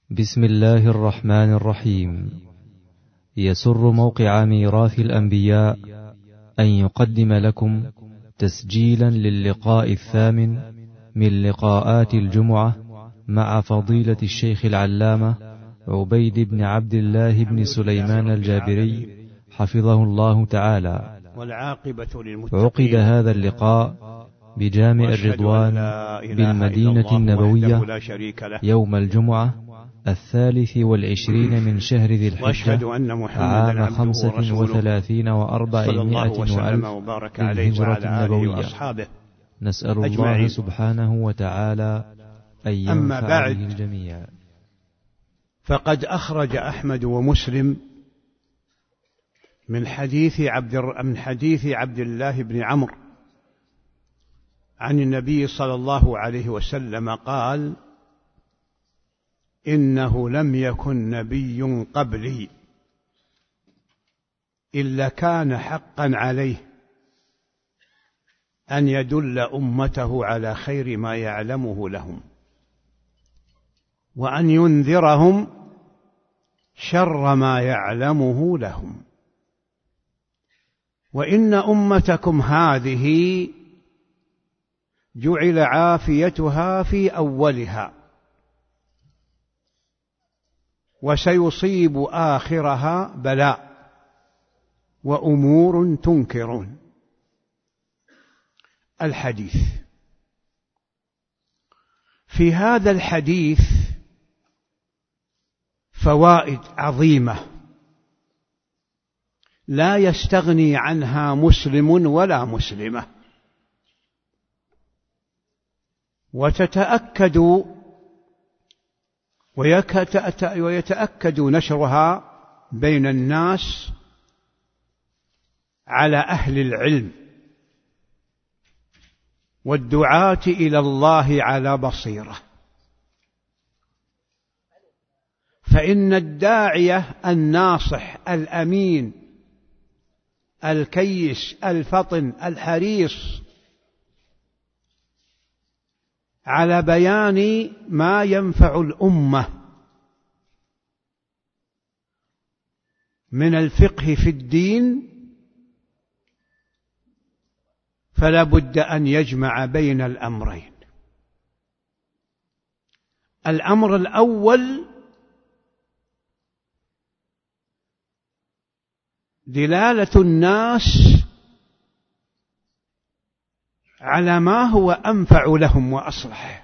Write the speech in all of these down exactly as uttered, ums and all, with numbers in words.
بسم الله الرحمن الرحيم. يسر موقع ميراث الأنبياء أن يقدم لكم تسجيلا للقاء الثامن من لقاءات الجمعة مع فضيلة الشيخ العلامة عبيد بن عبد الله بن سليمان الجابري حفظه الله تعالى. عقد هذا اللقاء بجامع الرضوان بالمدينة النبوية يوم الجمعة الثالث والعشرين من شهر ذي الحجة عام خمسة وثلاثين وأربعمائة وألف للهجرة النبوية. نسأل الله سبحانه وتعالى أن ينفع به الجميع. فقد أخرج أحمد ومسلم من حديث عبد من حديث عبد الله بن عمرو عن النبي صلى الله عليه وسلم قال: إنه لم يكن نبي قبلي إلا كان حقا عليه أن يدل أمته على خير ما يعلمه لهم، وأن ينذرهم شر ما يعلمه لهم. وإن أمتكم هذه جعل عافيتها في أولها، وسيصيب آخرها بلاء وأمور تنكرون. الحديث. في هذا الحديث فوائد عظيمة لا يستغني عنها مسلم ولا مسلمة، وتتأكد ويتأكد نشرها بين الناس على أهل العلم والدعاة إلى الله على بصيرة. فإن الداعية الناصح الأمين الكيس الفطن الحريص على بيان ما ينفع الأمة من الفقه في الدين فلا بد أن يجمع بين الأمرين. الأمر الأول دلالة الناس على ما هو أنفع لهم وأصلح،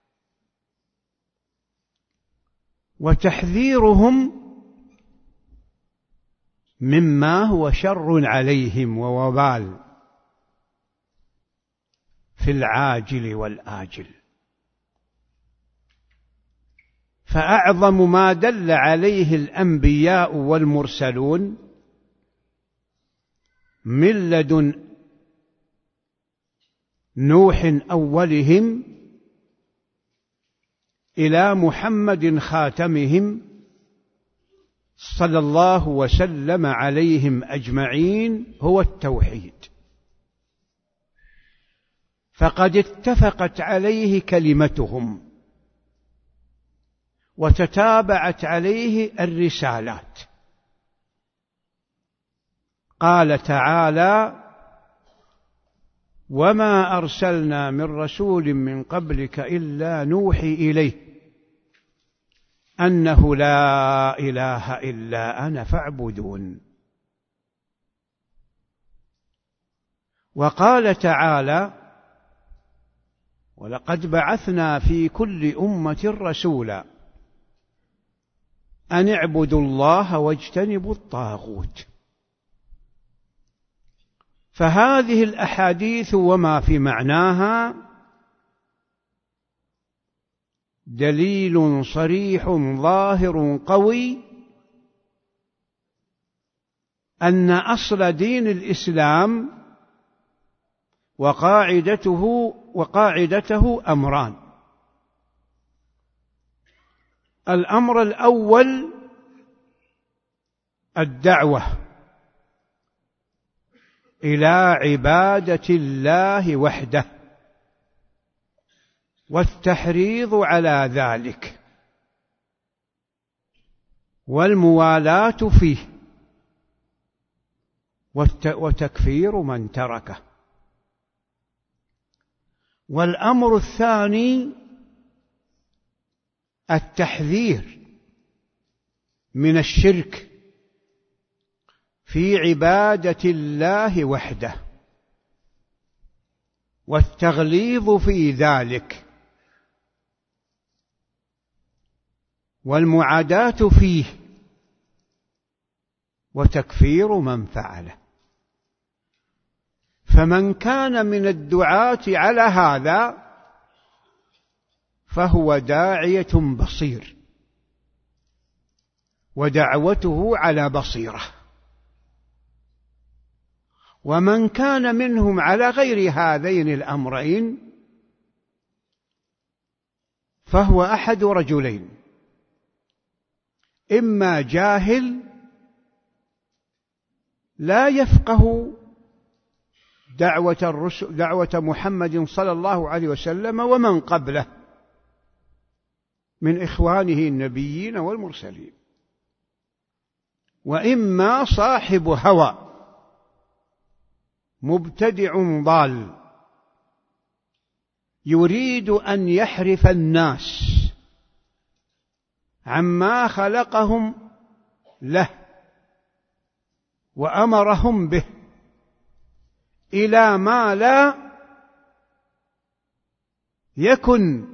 وتحذيرهم مما هو شر عليهم ووبال في العاجل والآجل. فأعظم ما دل عليه الأنبياء والمرسلون من لدن نوح أولهم إلى محمد خاتمهم صلى الله وسلم عليهم أجمعين هو التوحيد، فقد اتفقت عليه كلمتهم وتتابعت عليه الرسالات. قال تعالى: وما أرسلنا من رسول من قبلك إلا نوحي إليه أنه لا إله إلا أنا فاعبدون. وقال تعالى: ولقد بعثنا في كل أمة رسولا أن اعبدوا الله واجتنبوا الطاغوت. فهذه الأحاديث وما في معناها دليل صريح ظاهر قوي أن أصل دين الإسلام وقاعدته وقاعدته أمران. الأمر الأول الدعوة إلى عبادة الله وحده والتحريض على ذلك، والموالاة فيه، وتكفير من تركه. والأمر الثاني التحذير من الشرك في عبادة الله وحده، والتغليظ في ذلك، والمعاداة فيه، وتكفير من فعله. فمن كان من الدعاة على هذا فهو داعية بصير، ودعوته على بصيرة. ومن كان منهم على غير هذين الأمرين فهو أحد رجلين: إما جاهل لا يفقه دعوة الرسل دعوة محمد صلى الله عليه وسلم ومن قبله من إخوانه النبيين والمرسلين، وإما صاحب هوى مبتدع ضال يريد أن يحرف الناس عما خلقهم له وأمرهم به إلى ما لا يكن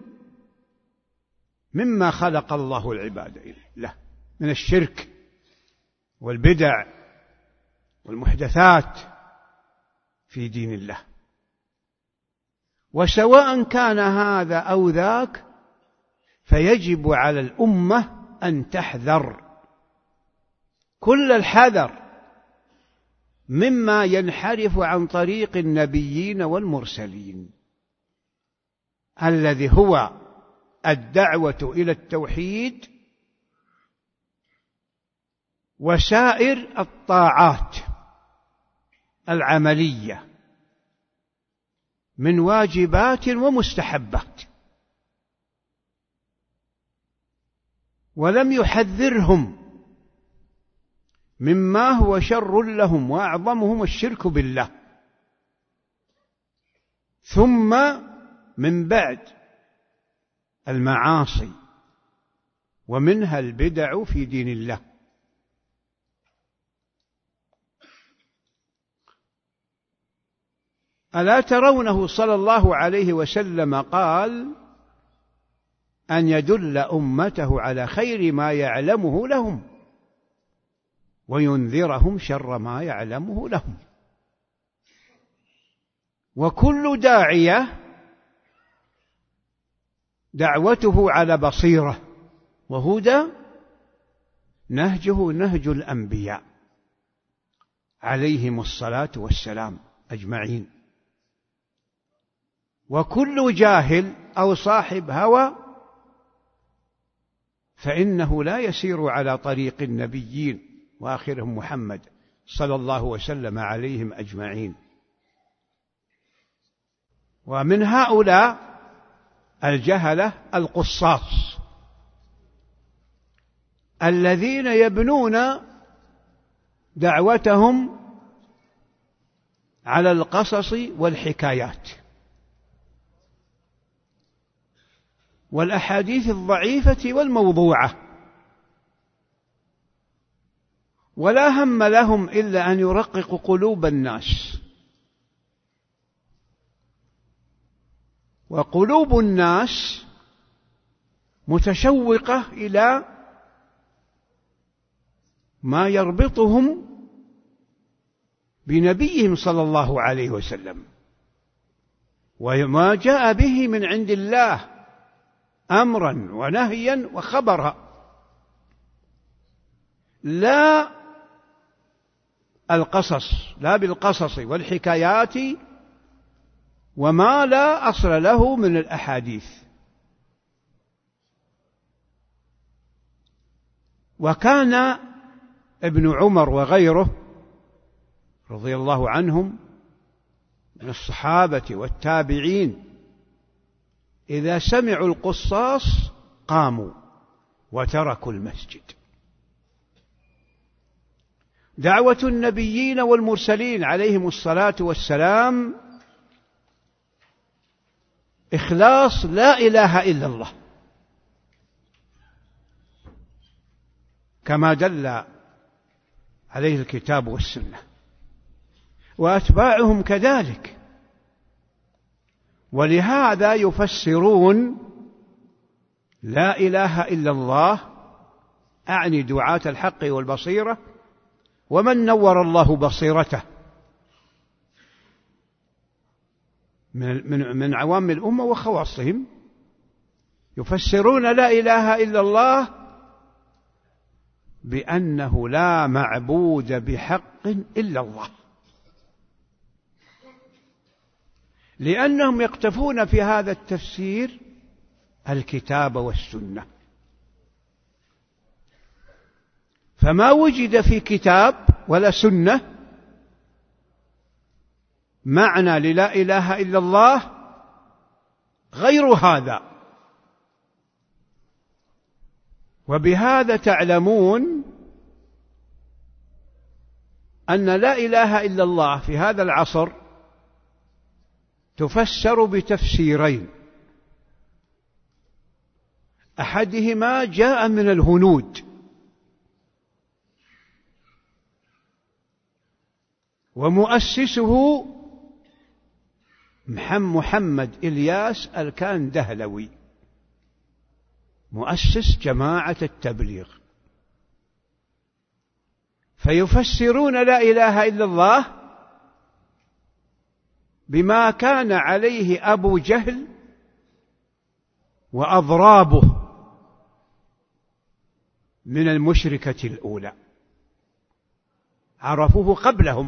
مما خلق الله العباد له من الشرك والبدع والمحدثات في دين الله. وسواء كان هذا أو ذاك فيجب على الأمة أن تحذر كل الحذر مما ينحرف عن طريق النبيين والمرسلين، الذي هو الدعوة إلى التوحيد وسائر الطاعات العملية من واجبات ومستحبات. ولم يحذرهم مما هو شر لهم وأعظمهم الشرك بالله، ثم من بعد المعاصي ومنها البدع في دين الله. ألا ترونه صلى الله عليه وسلم قال أن يدل أمته على خير ما يعلمه لهم وينذرهم شر ما يعلمه لهم. وكل داعية دعوته على بصيرة وهدى، نهجه نهج الأنبياء عليهم الصلاة والسلام أجمعين. وكل جاهل أو صاحب هوى فإنه لا يسير على طريق النبيين وآخرهم محمد صلى الله وسلم عليهم أجمعين. ومن هؤلاء الجهلة القصاص الذين يبنون دعوتهم على القصص والحكايات والأحاديث الضعيفة والموضوعة، ولا هم لهم إلا أن يرققوا قلوب الناس. وقلوب الناس متشوقة إلى ما يربطهم بنبيهم صلى الله عليه وسلم وما جاء به من عند الله أمرا ونهيا وخبرا، لا القصص لا بالقصص والحكايات وما لا أصل له من الأحاديث. وكان ابن عمر وغيره رضي الله عنهم من الصحابة والتابعين إذا سمعوا القصاص قاموا وتركوا المسجد دعوة النبيين والمرسلين عليهم الصلاة والسلام إخلاص لا إله إلا الله، كما دل عليه الكتاب والسنة، وأتباعهم كذلك. ولهذا يفسرون لا إله إلا الله، أعني دعاة الحق والبصيرة، ومن نور الله بصيرته من, من, من عوام الأمة وخواصهم، يفسرون لا إله إلا الله بأنه لا معبود بحق إلا الله، لأنهم يقتفون في هذا التفسير الكتاب والسنة. فما وجد في كتاب ولا سنة معنى للا إله إلا الله غير هذا. وبهذا تعلمون أن لا إله إلا الله في هذا العصر تفسر بتفسيرين: أحدهما جاء من الهنود، ومؤسسه محمد إلياس الكندهلوي، مؤسس جماعة التبليغ. فيفسرون لا إله إلا الله بما كان عليه أبو جهل وأضرابه من المشركة الأولى، عرفوه قبلهم.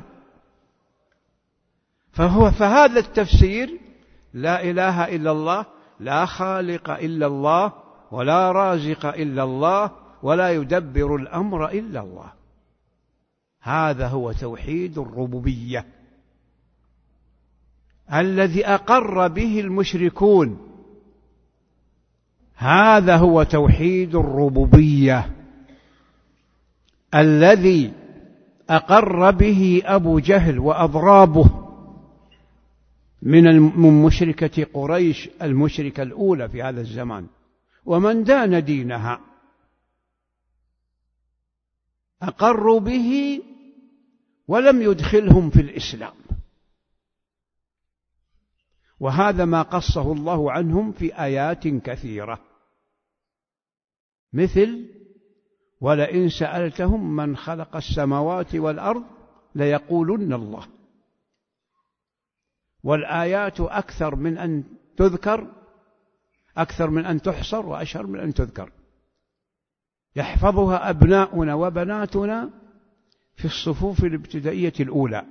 فهو فهذا التفسير لا إله إلا الله، لا خالق إلا الله، ولا رازق إلا الله، ولا يدبر الأمر إلا الله. هذا هو توحيد الربوبية الذي أقر به المشركون، هذا هو توحيد الربوبية الذي أقر به أبو جهل وأضرابه من مشركة قريش المشركة الأولى في هذا الزمان، ومن دان دينها أقروا به ولم يدخلهم في الإسلام. وهذا ما قصه الله عنهم في آيات كثيرة، مثل ولئن سألتهم من خلق السماوات والأرض ليقولن الله. والآيات أكثر من أن تذكر، أكثر من أن تحصر، وأشهر من أن تذكر، يحفظها أبناؤنا وبناتنا في الصفوف الابتدائية الأولى.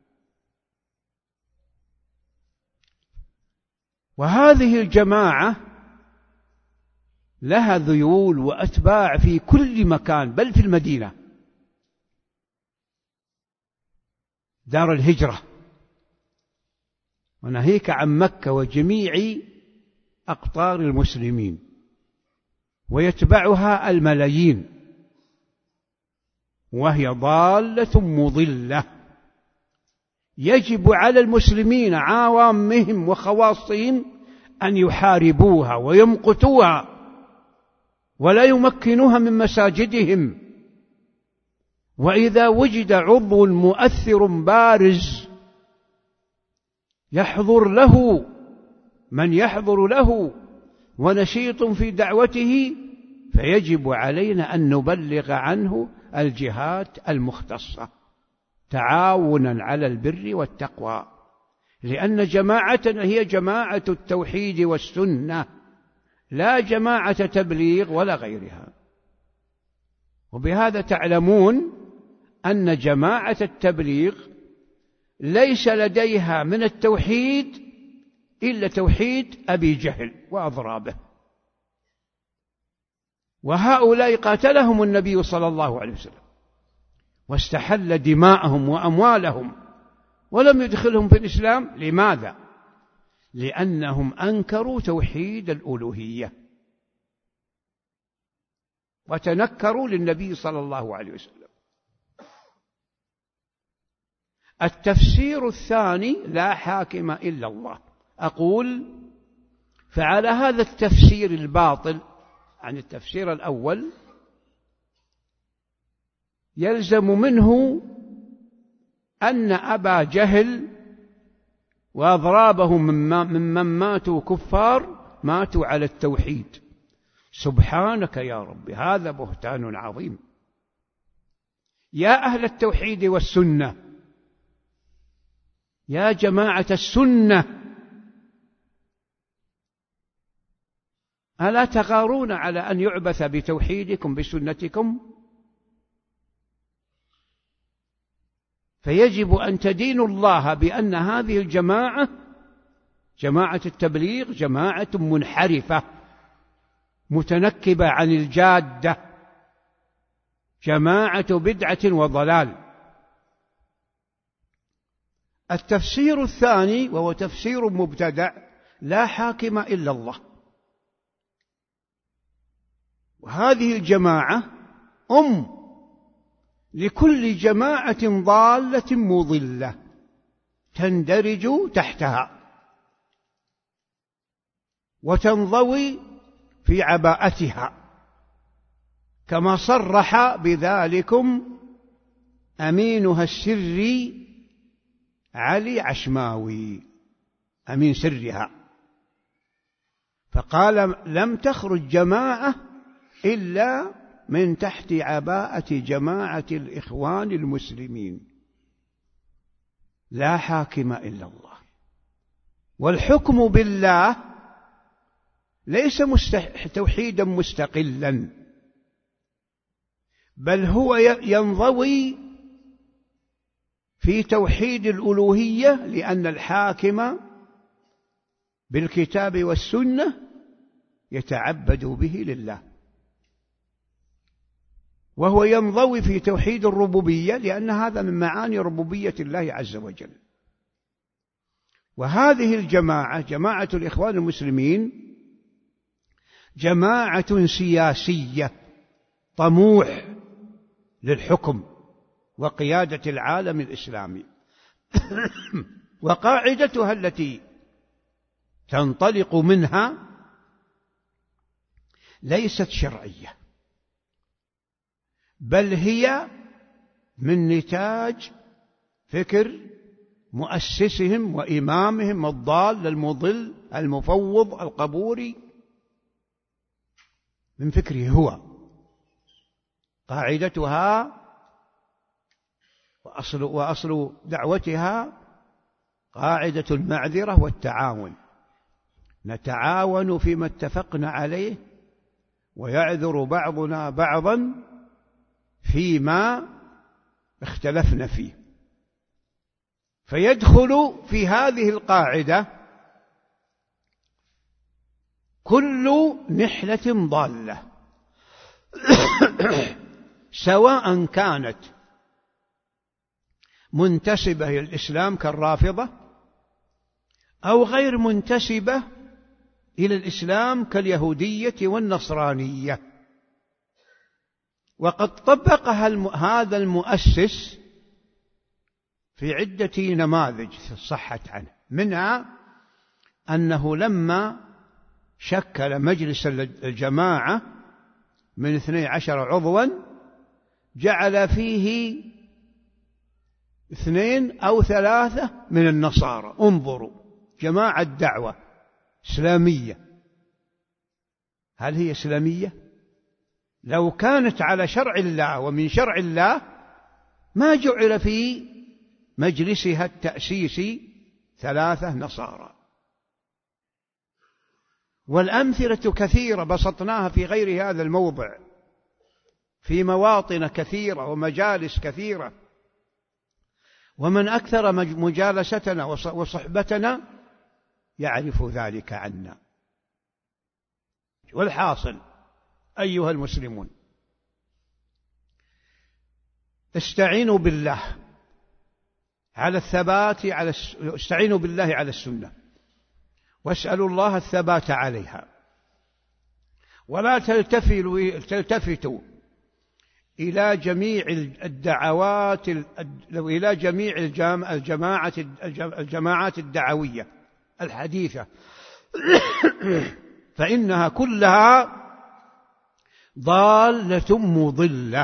وهذه الجماعة لها ذيول وأتباع في كل مكان، بل في المدينة دار الهجرة، وناهيك عن مكة وجميع أقطار المسلمين، ويتبعها الملايين، وهي ضالة مضلة. يجب على المسلمين عوامهم وخواصهم أن يحاربوها ويمقتوها ولا يمكنوها من مساجدهم. وإذا وجد عضو مؤثر بارز يحضر له من يحضر له ونشيط في دعوته، فيجب علينا أن نبلغ عنه الجهات المختصة تعاونا على البر والتقوى، لأن جماعتنا هي جماعة التوحيد والسنة، لا جماعة تبليغ ولا غيرها. وبهذا تعلمون أن جماعة التبليغ ليس لديها من التوحيد إلا توحيد أبي جهل وأضرابه، وهؤلاء قاتلهم النبي صلى الله عليه وسلم واستحل دماءهم وأموالهم ولم يدخلهم في الإسلام. لماذا؟ لأنهم أنكروا توحيد الألوهية وتنكروا للنبي صلى الله عليه وسلم. التفسير الثاني: لا حاكم إلا الله. أقول فعلى هذا التفسير الباطل عن التفسير الأول يلزم منه أن أبا جهل وأضرابهم ممن ماتوا كفار ماتوا على التوحيد. سبحانك يا رب، هذا بهتان عظيم. يا أهل التوحيد والسنة، يا جماعة السنة، ألا تغارون على أن يعبث بتوحيدكم بسنتكم؟ فيجب أن تدينوا الله بأن هذه الجماعة، جماعة التبليغ، جماعة منحرفة متنكبة عن الجادة، جماعة بدعة وضلال. التفسير الثاني وهو تفسير مبتدع: لا حاكم إلا الله. وهذه الجماعة أم لكل جماعة ضالة مضلة تندرج تحتها وتنضوي في عباءتها، كما صرح بذلكم أمينها السري علي عشماوي، أمين سرها، فقال: لم تخرج جماعة إلا من تحت عباءة جماعة الإخوان المسلمين. لا حاكم إلا الله. والحكم بالله ليس مستح... توحيدا مستقلا، بل هو ينضوي في توحيد الألوهية، لأن الحاكم بالكتاب والسنة يتعبد به لله، وهو ينضوي في توحيد الربوبية، لأن هذا من معاني ربوبية الله عز وجل. وهذه الجماعة، جماعة الإخوان المسلمين، جماعة سياسية طموح للحكم وقيادة العالم الإسلامي. وقاعدتها التي تنطلق منها ليست شرعية، بل هي من نتاج فكر مؤسسهم وإمامهم الضال المضل المفوض القبوري، من فكره هو. قاعدتها وأصل, وأصل دعوتها قاعدة المعذرة والتعاون، نتعاون فيما اتفقنا عليه ويعذر بعضنا بعضا فيما اختلفنا فيه. فيدخل في هذه القاعدة كل نحلة ضالة سواء كانت منتسبة إلى الإسلام كالرافضة أو غير منتسبة إلى الإسلام كاليهودية والنصرانية. وقد طبقها هذا المؤسس في عدة نماذج صحت عنه، منها أنه لما شكل مجلس الجماعة من اثني عشر عضوا جعل فيه اثنين أو ثلاثة من النصارى. انظروا، جماعة دعوة إسلامية، هل هي إسلامية؟ لو كانت على شرع الله ومن شرع الله ما جعل في مجلسها التأسيسي ثلاثة نصارى. والأمثلة كثيرة بسطناها في غير هذا الموضع، في مواطن كثيرة ومجالس كثيرة، ومن أكثر مجالستنا وصحبتنا يعرف ذلك عنا. والحاصل أيها المسلمون، استعينوا بالله على الثبات على استعينوا بالله على السنة، واسألوا الله الثبات عليها، ولا تلتفتوا إلى جميع الدعوات إلى جميع الجماعات الجماعات الدعوية الحديثة فإنها كلها ضالة مضلة.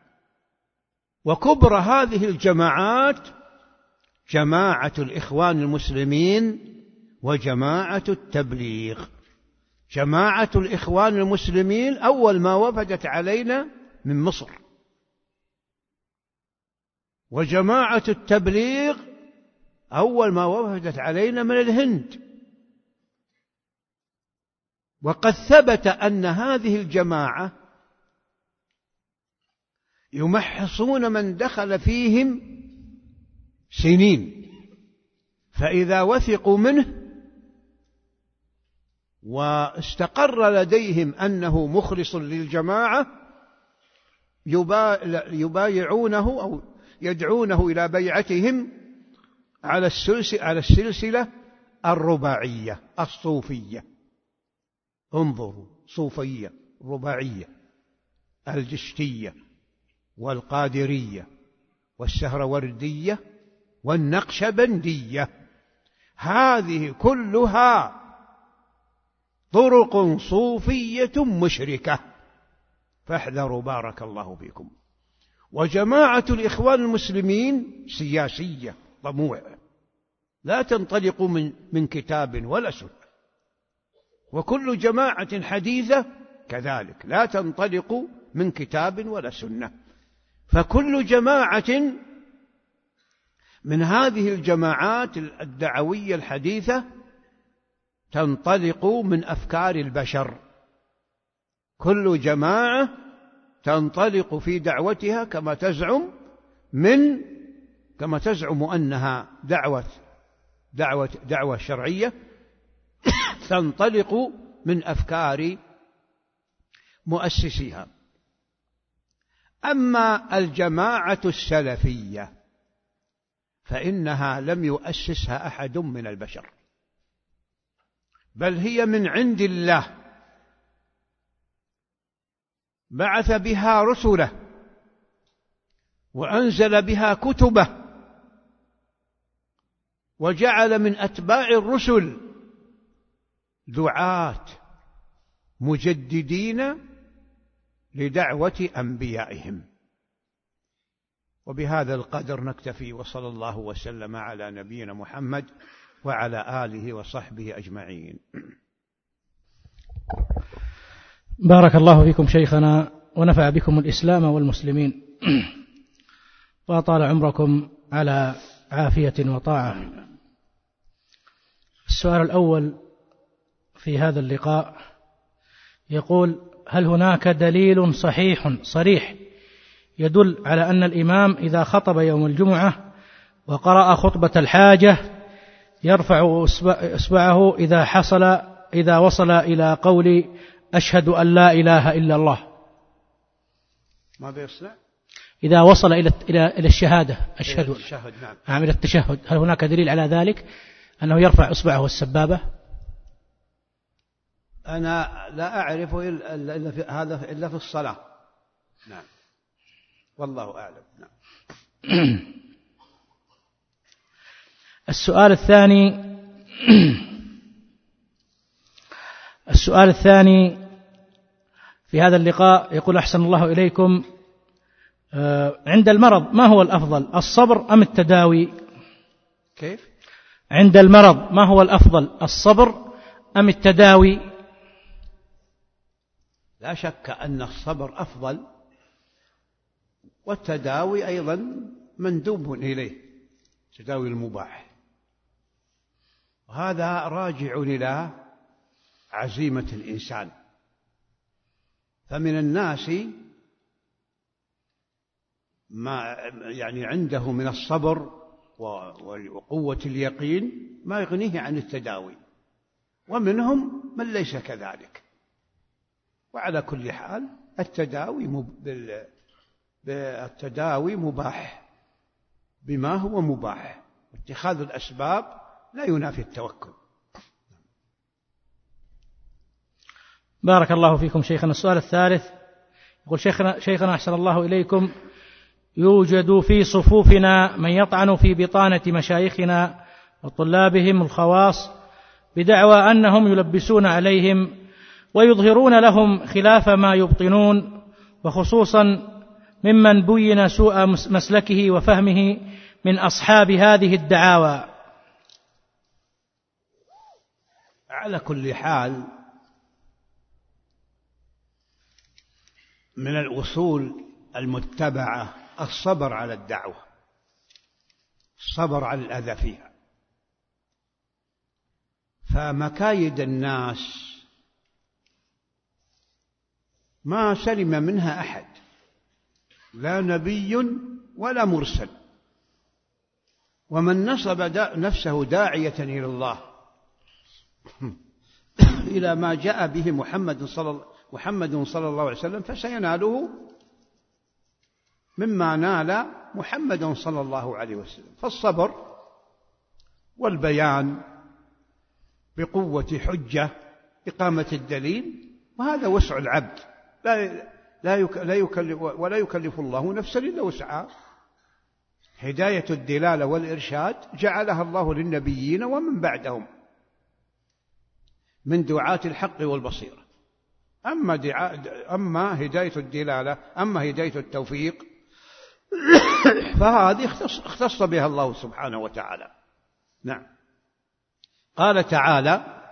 وكبرى هذه الجماعات جماعة الإخوان المسلمين وجماعة التبليغ. جماعة الإخوان المسلمين أول ما وفدت علينا من مصر، وجماعة التبليغ أول ما وفدت علينا من الهند. وقد ثبت أن هذه الجماعة يمحصون من دخل فيهم سنين، فإذا وثقوا منه واستقر لديهم أنه مخلص للجماعة يبايعونه أو يدعونه إلى بيعتهم على السلسلة الرباعية الصوفية. انظروا، صوفية، رباعية، الجشتية والقادرية والسهروردية والنقشبندية، هذه كلها طرق صوفية مشركة، فاحذروا بارك الله فيكم. وجماعة الإخوان المسلمين سياسية طموح، لا تنطلق من, من كتاب ولا سنة، وكل جماعة حديثة كذلك لا تنطلق من كتاب ولا سنة. فكل جماعة من هذه الجماعات الدعوية الحديثة تنطلق من أفكار البشر، كل جماعة تنطلق في دعوتها كما تزعم من كما تزعم أنها دعوة دعوة دعوة شرعية تنطلق من أفكار مؤسسيها. أما الجماعة السلفية فإنها لم يؤسسها أحد من البشر، بل هي من عند الله، بعث بها رسله وأنزل بها كتبه وجعل من أتباع الرسل دعاة مجددين لدعوة أنبيائهم. وبهذا القدر نكتفي، وصلى الله وسلم على نبينا محمد وعلى آله وصحبه أجمعين. بارك الله فيكم شيخنا، ونفع بكم الإسلام والمسلمين، وأطال عمركم على عافية وطاعة. السؤال الأول في هذا اللقاء يقول: هل هناك دليل صحيح صريح يدل على أن الإمام إذا خطب يوم الجمعة وقرأ خطبة الحاجة يرفع إصبعه إذا حصل إذا وصل إلى قول أشهد أن لا إله إلا الله؟ ماذا يصنع؟ إذا وصل إلى إلى الشهادة أشهد التشهد، نعم. عامل التشهد، هل هناك دليل على ذلك أنه يرفع إصبعه السبابة؟ أنا لا أعرف إلا في هذا إلا في الصلاة، نعم، والله أعلم. نعم. السؤال الثاني السؤال الثاني في هذا اللقاء يقول: أحسن الله إليكم، عند المرض ما هو الأفضل، الصبر أم التداوي؟ كيف؟ عند المرض ما هو الأفضل، الصبر أم التداوي؟ لا شك أن الصبر أفضل، والتداوي أيضا مندوب إليه، تداوي المباح، وهذا راجع إلى عزيمة الإنسان. فمن الناس ما يعني عنده من الصبر وقوة اليقين ما يغنيه عن التداوي، ومنهم من ليس كذلك. وعلى كل حال التداوي مب... التداوي مباح بما هو مباح، واتخاذ الأسباب لا ينافي التوكل. بارك الله فيكم شيخنا. السؤال الثالث يقول شيخنا, شيخنا أحسن الله إليكم، يوجد في صفوفنا من يطعن في بطانة مشايخنا وطلابهم الخواص بدعوى أنهم يلبسون عليهم ويظهرون لهم خلاف ما يبطنون، وخصوصا ممن بين سوء مسلكه وفهمه من أصحاب هذه الدعاوى. على كل حال، من الأصول المتبعة الصبر على الدعوة، الصبر على الأذى فيها. فمكايد الناس ما سلم منها أحد، لا نبي ولا مرسل. ومن نصب دا نفسه داعية إلى الله إلى ما جاء به محمد صلى محمد صلى الله عليه وسلم فسيناله مما نال محمد صلى الله عليه وسلم. فالصبر والبيان بقوة حجة، إقامة الدليل، وهذا وسع العبد، لا لا يكلف ولا يكلف الله نفسا إلا وسعها. هداية الدلالة والإرشاد جعلها الله للنبيين ومن بعدهم من دعاة الحق والبصيرة. أما, أما هداية الدلالة، أما هداية التوفيق فهذه اختص, اختص بها الله سبحانه وتعالى. نعم. قال تعالى: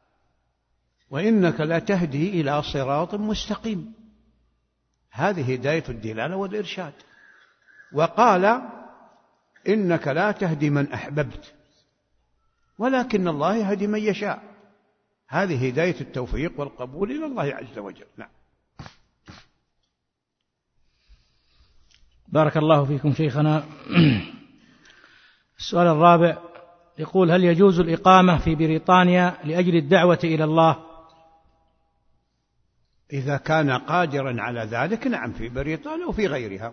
وإنك لا تهدي إلى صراط مستقيم، هذه هداية الدلالة والإرشاد. وقال: إنك لا تهدي من أحببت ولكن الله يهدي من يشاء، هذه هداية التوفيق والقبول إلى الله عز وجل. نعم. بارك الله فيكم شيخنا. السؤال الرابع يقول: هل يجوز الإقامة في بريطانيا لأجل الدعوة إلى الله؟ إذا كان قادرا على ذلك نعم، في بريطانيا وفي غيرها،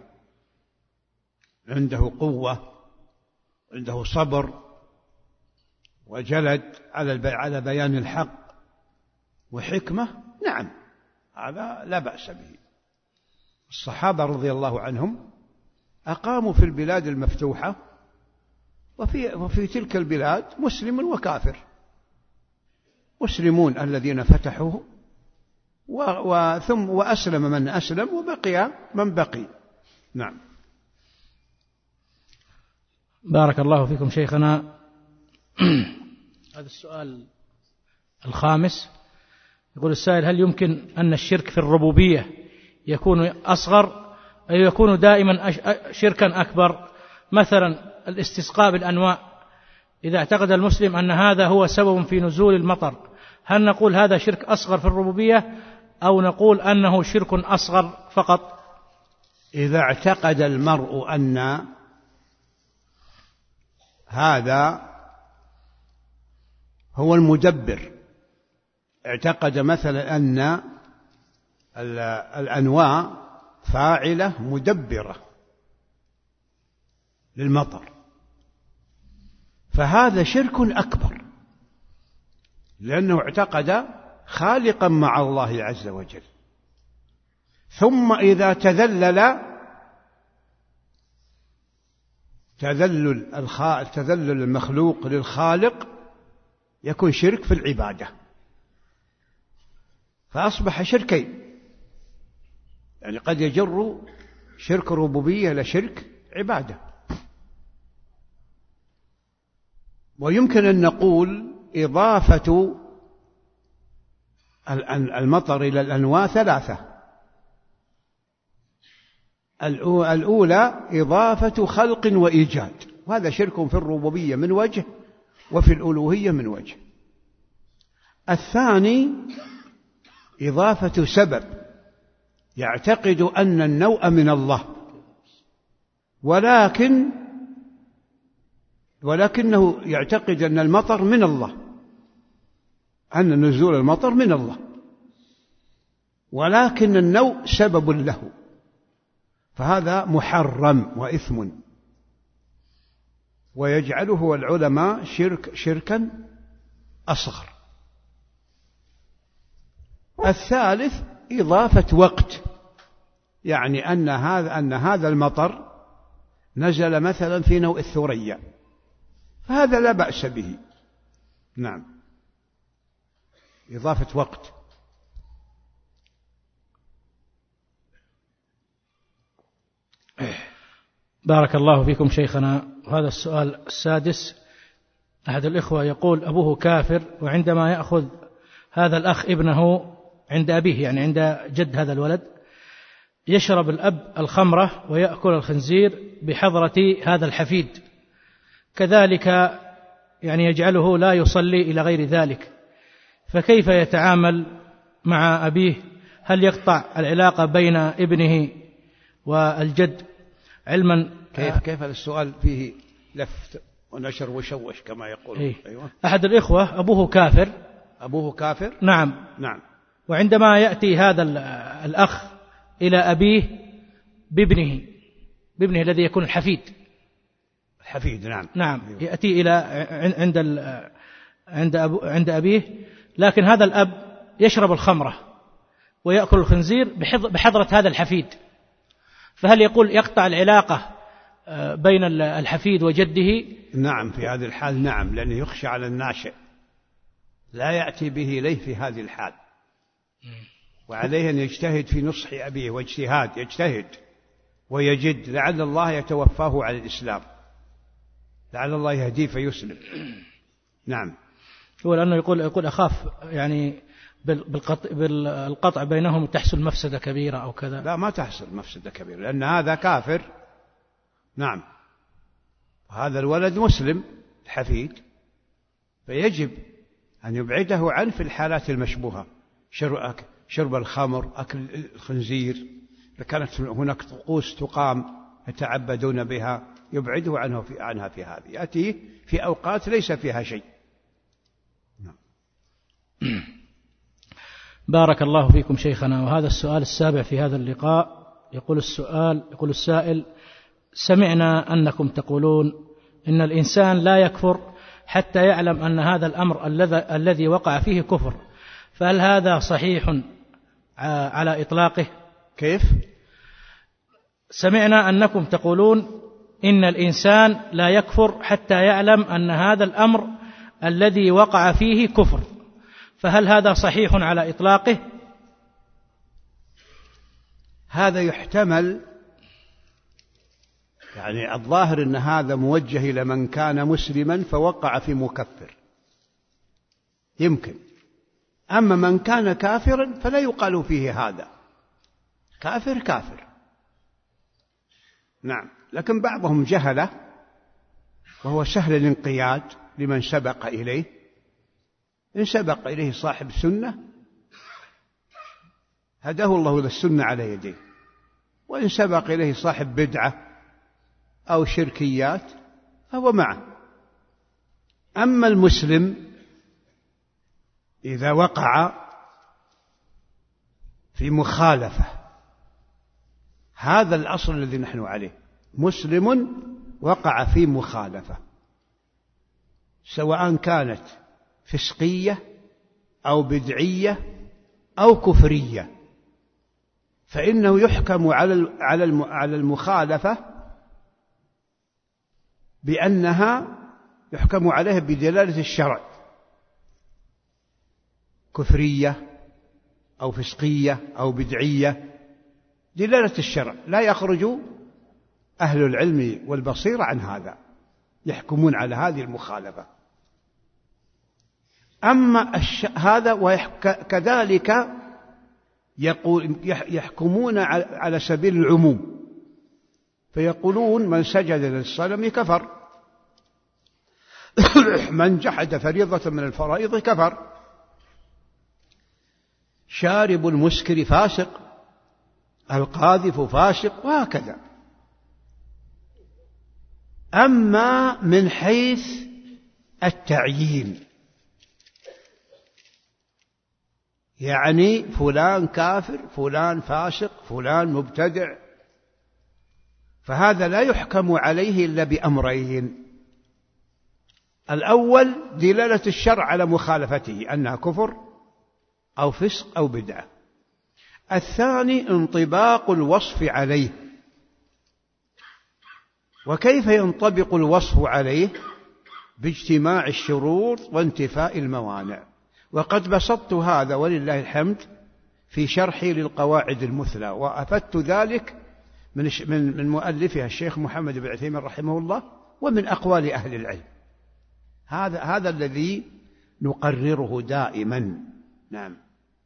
عنده قوة، عنده صبر وجلد على بيان الحق وحكمة، نعم، هذا لا بأس به. الصحابة رضي الله عنهم أقاموا في البلاد المفتوحة، وفي, وفي تلك البلاد مسلم وكافر، مسلمون الذين فتحوه وثم وأسلم من أسلم وبقي من بقي. نعم. بارك الله فيكم شيخنا. هذا السؤال الخامس يقول السائل: هل يمكن أن الشرك في الربوبية يكون أصغر أو يكون دائما شركا أكبر؟ مثلا الاستسقاء بالأنواء، إذا اعتقد المسلم أن هذا هو سبب في نزول المطر، هل نقول هذا شرك أصغر في الربوبية أو نقول أنه شرك أصغر فقط؟ إذا اعتقد المرء أن هذا هو المدبر، اعتقد مثلا أن الأنواع فاعلة مدبرة للمطر، فهذا شرك أكبر، لأنه اعتقد خالقا مع الله عز وجل. ثم إذا تذلل تذلل الخالق تذلل المخلوق للخالق يكون شرك في العبادة، فأصبح شركين، يعني قد يجر شرك الربوبية لشرك عبادة. ويمكن أن نقول إضافة المطر إلى الأنواع ثلاثة: الأولى إضافة خلق وإيجاد، وهذا شرك في الربوبية من وجه وفي الألوهية من وجه. الثاني إضافة سبب، يعتقد أن النوء من الله، ولكن ولكنه يعتقد أن المطر من الله، أن نزول المطر من الله، ولكن النوء سبب له، فهذا محرم وإثم، ويجعله العلماء شرك شركا أصغر. الثالث إضافة وقت، يعني أن هذا أن هذا المطر نزل مثلا في نوء الثريا، فهذا لا بأس به. نعم. إضافة وقت. بارك الله فيكم شيخنا. هذا السؤال السادس، أحد الإخوة يقول أبوه كافر، وعندما يأخذ هذا الأخ ابنه عند أبيه، يعني عند جد هذا الولد، يشرب الأب الخمرة ويأكل الخنزير بحضرة هذا الحفيد، كذلك يعني يجعله لا يصلي إلى غير ذلك، فكيف يتعامل مع أبيه؟ هل يقطع العلاقة بين ابنه والجد؟ علما كيف كيف السؤال فيه لف ونشر وشوش كما يقول. إيه؟ أيوة. أحد الإخوة أبوه كافر. أبوه كافر. نعم. نعم. وعندما يأتي هذا الأخ إلى أبيه بابنه بابنه الذي يكون الحفيد الحفيد نعم نعم يأتي إلى عند عند أبو عند أبيه، لكن هذا الأب يشرب الخمرة ويأكل الخنزير بحضرة هذا الحفيد، فهل يقول يقطع العلاقة بين الحفيد وجده؟ نعم، في هذه الحال نعم، لأنه يخشى على الناشئ، لا يأتي به إليه في هذه الحال، وعليه أن يجتهد في نصح أبيه، واجتهاد يجتهد ويجد، لعل الله يتوفاه على الإسلام، لعل الله يهديه فيسلم. نعم. هو لأنه يقول يقول أخاف يعني بالقطع, بالقطع بينهم تحصل مفسدة كبيرة أو كذا. لا، ما تحصل مفسدة كبيرة، لأن هذا كافر. نعم. هذا الولد مسلم الحفيد، فيجب أن يبعده عنه في الحالات المشبوهة، شرب الخمر، أكل الخنزير، إذا كانت هناك طقوس تقام يتعبدون بها يبعده عنه في عنها في هذه، يأتي في أوقات ليس فيها شيء. نعم. بارك الله فيكم شيخنا. وهذا السؤال السابع في هذا اللقاء، يقول السؤال يقول السائل: سمعنا أنكم تقولون إن الإنسان لا يكفر حتى يعلم أن هذا الأمر الذي وقع فيه كفر، فهل هذا صحيح على إطلاقه؟ كيف؟ سمعنا أنكم تقولون إن الإنسان لا يكفر حتى يعلم أن هذا الأمر الذي وقع فيه كفر، فهل هذا صحيح على إطلاقه؟ هذا يحتمل، يعني الظاهر أن هذا موجه إلى من كان مسلما فوقع في مكفر، يمكن. أما من كان كافرا فلا يقال فيه هذا، كافر كافر. نعم. لكن بعضهم جهله، وهو سهل الانقياد لمن سبق إليه. إن سبق إليه صاحب سنة هداه الله إلى السنة على يديه، وإن سبق إليه صاحب بدعة أو شركيات فهو معه. أما المسلم إذا وقع في مخالفة، هذا الأصل الذي نحن عليه، مسلم وقع في مخالفة سواء كانت فسقية أو بدعية أو كفرية، فإنه يحكم على المخالفة بأنها يحكم عليها بدلالة الشرع، كفرية أو فسقية أو بدعية، دلالة الشرع، لا يخرج أهل العلم والبصيرة عن هذا، يحكمون على هذه المخالفة. أما الش... هذا وكذلك يقول يحكمون على سبيل العموم، فيقولون من سجد للصنم كفر، من جحد فريضة من الفرائض كفر، شارب المسكر فاسق، القاذف فاسق، وهكذا. أما من حيث التعيين، يعني فلان كافر، فلان فاسق، فلان مبتدع، فهذا لا يحكم عليه إلا بأمرين: الأول دلالة الشرع على مخالفته أنها كفر أو فسق أو بدعة، الثاني انطباق الوصف عليه. وكيف ينطبق الوصف عليه؟ باجتماع الشروط وانتفاء الموانع. وقد بسطت هذا ولله الحمد في شرحي للقواعد المثلى، وأفدت ذلك من من مؤلفها الشيخ محمد بن عثيمين رحمه الله، ومن أقوال أهل العلم. هذا هذا الذي نقرره دائما. نعم.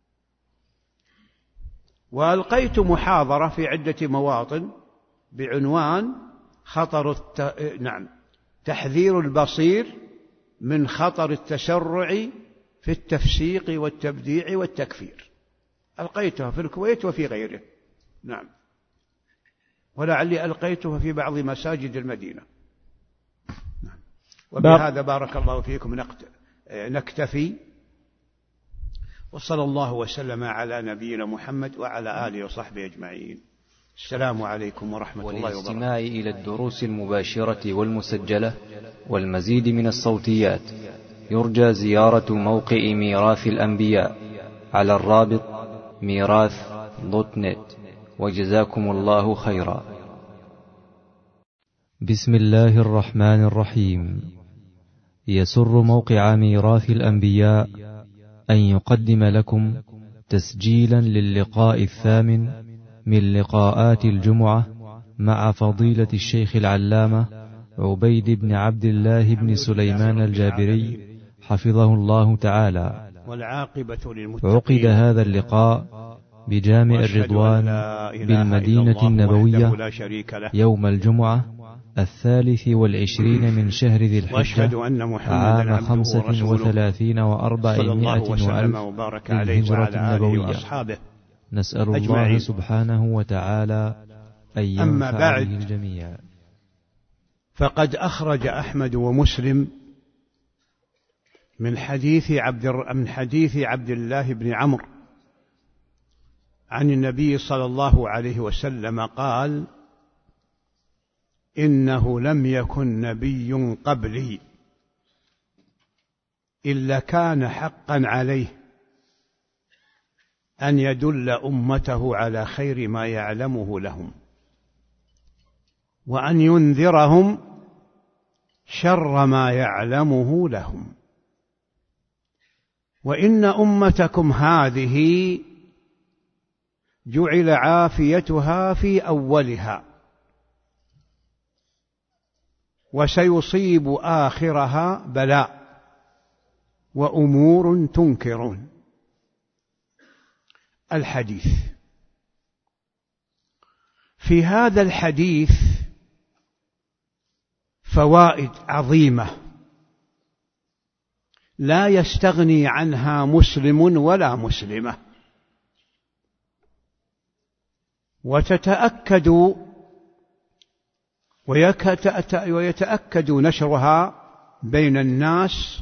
وألقيت محاضرة في عدة مواطن بعنوان خطر الت... نعم تحذير البصير من خطر التسرع في التفسيق والتبديع والتكفير. ألقيتها في الكويت وفي غيره. نعم. ولعلي ألقيتها في بعض مساجد المدينة. نعم. وبهذا بارك الله فيكم نكتفي، وصلى الله وسلم على نبينا محمد وعلى آله وصحبه أجمعين. السلام عليكم ورحمة الله وبركاته. والاستماع إلى الدروس المباشرة والمسجلة والمزيد من الصوتيات يرجى زيارة موقع ميراث الأنبياء على الرابط ميراث دوت نت. وجزاكم الله خيرا. بسم الله الرحمن الرحيم. يسر موقع ميراث الأنبياء أن يقدم لكم تسجيلا للقاء الثامن من لقاءات الجمعة مع فضيلة الشيخ العلامة عبيد بن عبد الله بن سليمان الجابري حفظه الله تعالى. والعاقبة للمتقين. عقد هذا اللقاء بجامع الرضوان بالمدينة النبوية يوم الجمعة الثالث والعشرين من شهر ذي الحجة عام خمسة وثلاثين وأربعمائة وألف للهجرة النبوية. نسأل الله سبحانه وتعالى أن ينفع به الجميع. فقد أخرج أحمد ومسلم من حديث عبد من حديث عبد الله بن عمرو عن النبي صلى الله عليه وسلم قال: إنه لم يكن نبي قبلي إلا كان حقا عليه أن يدل أمته على خير ما يعلمه لهم، وأن ينذرهم شر ما يعلمه لهم. وإن أمتكم هذه جعل عافيتها في أولها، وسيصيب آخرها بلاء وأمور تنكرون. الحديث. في هذا الحديث فوائد عظيمة لا يستغني عنها مسلم ولا مسلمة، وتتأكد ويتأكد نشرها بين الناس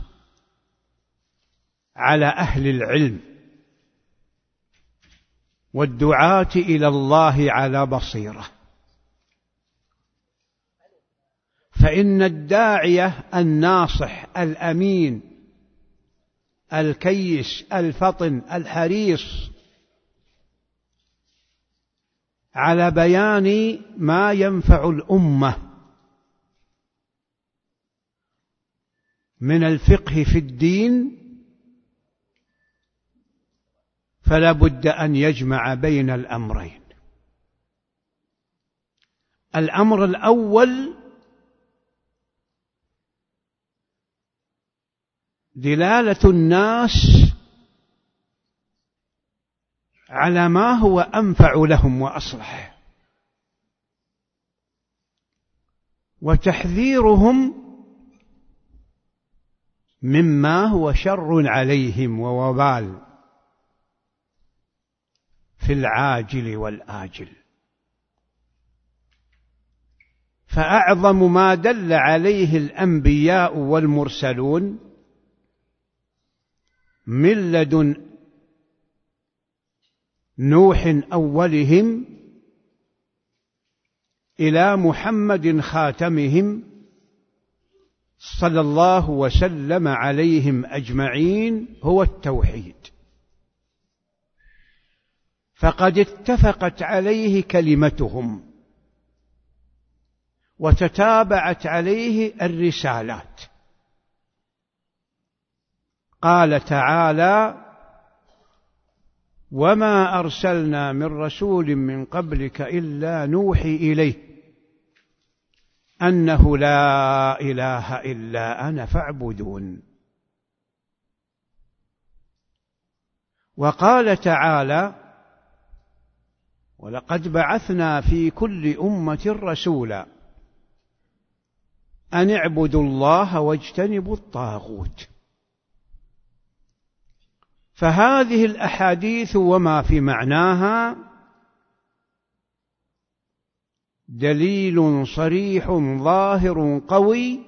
على أهل العلم والدعاة إلى الله على بصيرة. فإن الداعية الناصح الأمين الكيس الفطن الحريص على بيان ما ينفع الأمة من الفقه في الدين، فلا بد أن يجمع بين الأمرين. الأمر الأول دلالة الناس على ما هو أنفع لهم وأصلح، وتحذيرهم مما هو شر عليهم ووبال في العاجل والآجل. فأعظم ما دل عليه الأنبياء والمرسلون من لدن نوح أولهم إلى محمد خاتمهم صلى الله وسلم عليهم أجمعين هو التوحيد. فقد اتفقت عليه كلمتهم وتتابعت عليه الرسالات. قال تعالى: وما أرسلنا من رسول من قبلك إلا نوحي إليه أنه لا إله إلا أنا فاعبدون. وقال تعالى: ولقد بعثنا في كل أمة رسولا أن اعبدوا الله واجتنبوا الطاغوت. فهذه الأحاديث وما في معناها دليل صريح ظاهر قوي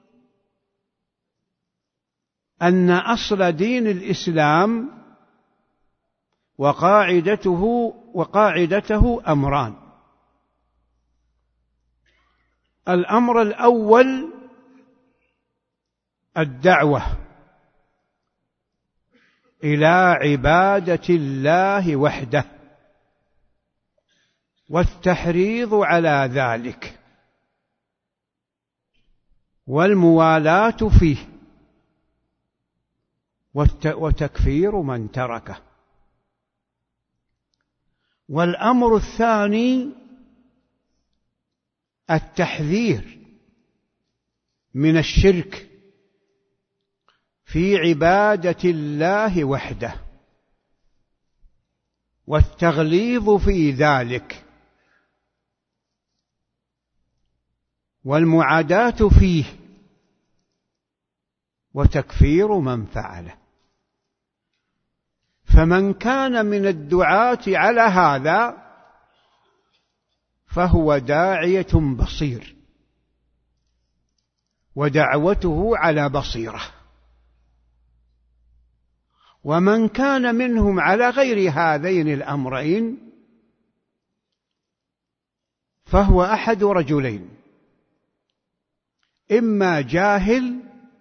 أن أصل دين الإسلام وقاعدته وقاعدته أمران: الأمر الأول الدعوة إلى عبادة الله وحده والتحريض على ذلك والموالاة فيه وتكفير من تركه. والأمر الثاني التحذير من الشرك في عبادة الله وحده والتغليظ في ذلك والمعاداة فيه وتكفير من فعله. فمن كان من الدعاة على هذا فهو داعية بصير ودعوته على بصيرة، ومن كان منهم على غير هذين الأمرين فهو أحد رجلين: إما جاهل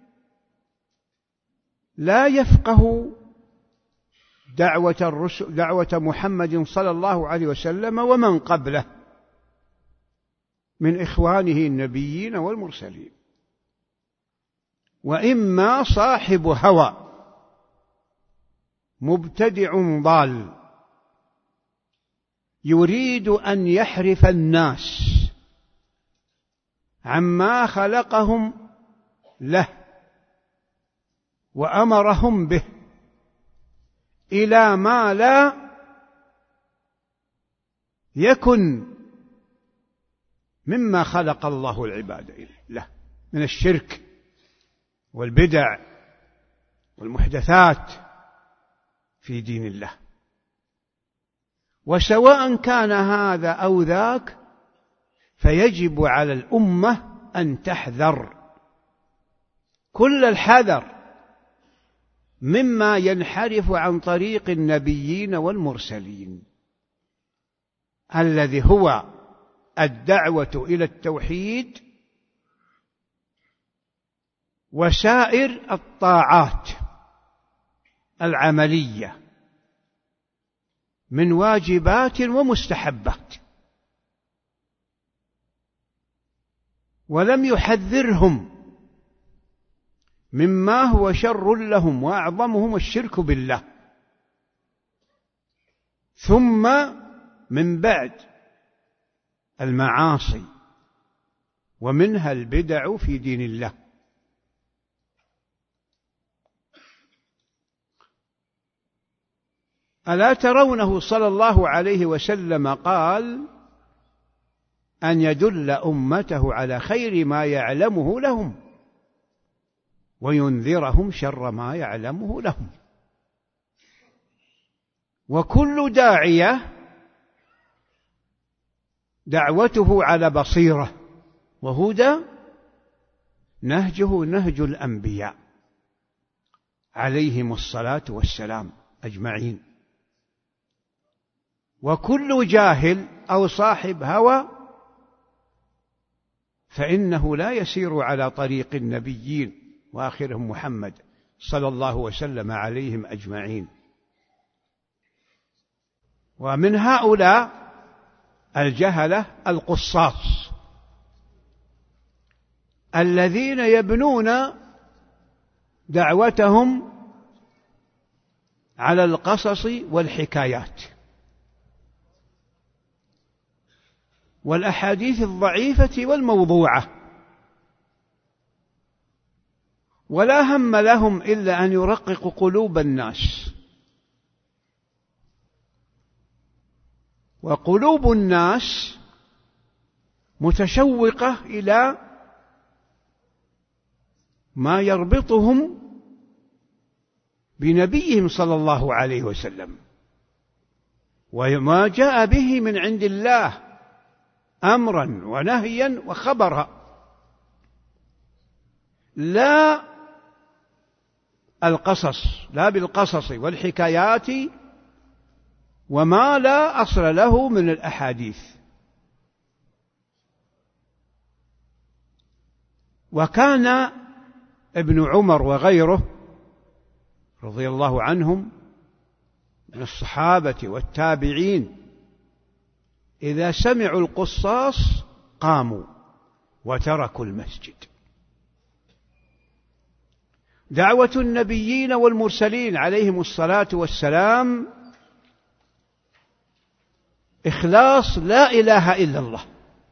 لا يفقه دعوة الرسل دعوة محمد صلى الله عليه وسلم ومن قبله من إخوانه النبيين والمرسلين، وإما صاحب هوى مبتدع ضال يريد أن يحرف الناس عما خلقهم له وأمرهم به إلى ما لا يكن مما خلق الله العباد له من الشرك والبدع والمحدثات في دين الله. وسواء كان هذا أو ذاك فيجب على الأمة أن تحذر كل الحذر مما ينحرف عن طريق النبيين والمرسلين الذي هو الدعوة إلى التوحيد وسائر الطاعات العملية من واجبات ومستحبات، ولم يحذرهم مما هو شر لهم وأعظمهم الشرك بالله. ثم من بعد المعاصي ومنها البدع في دين الله. ألا ترونه صلى الله عليه وسلم قال أن يدل أمته على خير ما يعلمه لهم وينذرهم شر ما يعلمه لهم. وكل داعية دعوته على بصيرة وهدى نهجه نهج الأنبياء عليهم الصلاة والسلام أجمعين. وكل جاهل أو صاحب هوى فإنه لا يسير على طريق النبيين وآخرهم محمد صلى الله وسلم عليهم أجمعين. ومن هؤلاء الجهلة القصاص الذين يبنون دعوتهم على القصص والحكايات والأحاديث الضعيفة والموضوعة، ولا هم لهم إلا أن يرققوا قلوب الناس. وقلوب الناس متشوقة إلى ما يربطهم بنبيهم صلى الله عليه وسلم وما جاء به من عند الله أمرا ونهيا وخبرا، لا القصص، لا بالقصص والحكايات وما لا أصل له من الأحاديث. وكان ابن عمر وغيره رضي الله عنهم من الصحابة والتابعين إذا سمعوا القصاص قاموا وتركوا المسجد. دعوة النبيين والمرسلين عليهم الصلاة والسلام إخلاص لا إله إلا الله،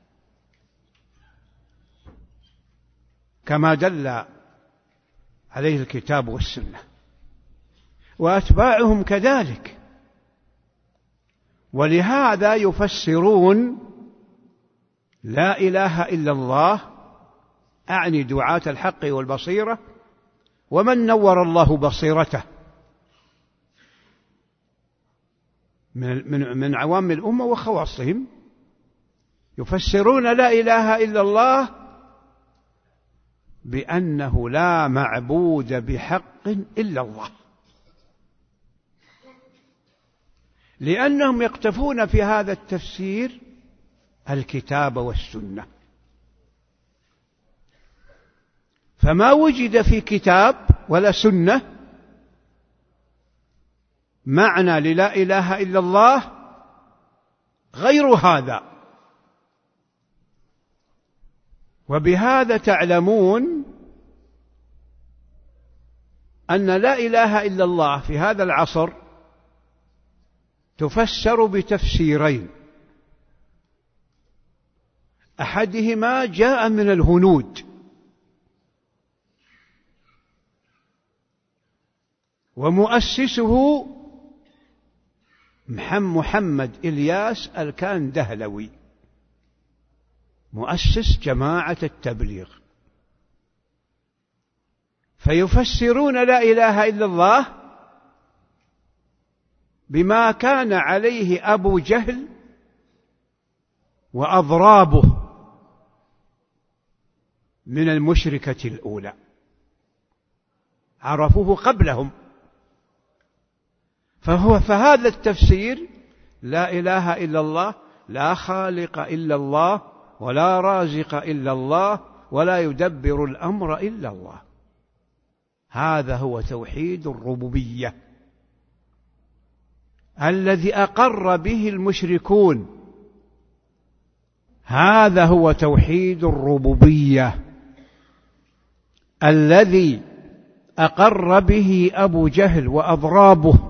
كما دل عليه الكتاب والسنة، وأتباعهم كذلك. ولهذا يفسرون لا إله إلا الله، أعني دعاة الحق والبصيرة ومن نور الله بصيرته من, من, من عوام الأمة وخواصهم، يفسرون لا إله إلا الله بأنه لا معبود بحق إلا الله، لأنهم يقتفون في هذا التفسير الكتاب والسنة. فما وجد في كتاب ولا سنة معنى للا إله إلا الله غير هذا. وبهذا تعلمون أن لا إله إلا الله في هذا العصر تفسر بتفسيرين، أحدهما جاء من الهنود، ومؤسسه محمد إلياس الكندهلوي، مؤسس جماعة التبليغ. فيفسرون لا إله إلا الله بما كان عليه أبو جهل وأضرابه من المشركة الأولى، عرفوه قبلهم. فهو فهذا التفسير لا إله إلا الله، لا خالق إلا الله ولا رازق إلا الله ولا يدبر الأمر إلا الله، هذا هو توحيد الربوبية الذي أقر به المشركون، هذا هو توحيد الربوبية الذي أقر به أبو جهل وأضرابه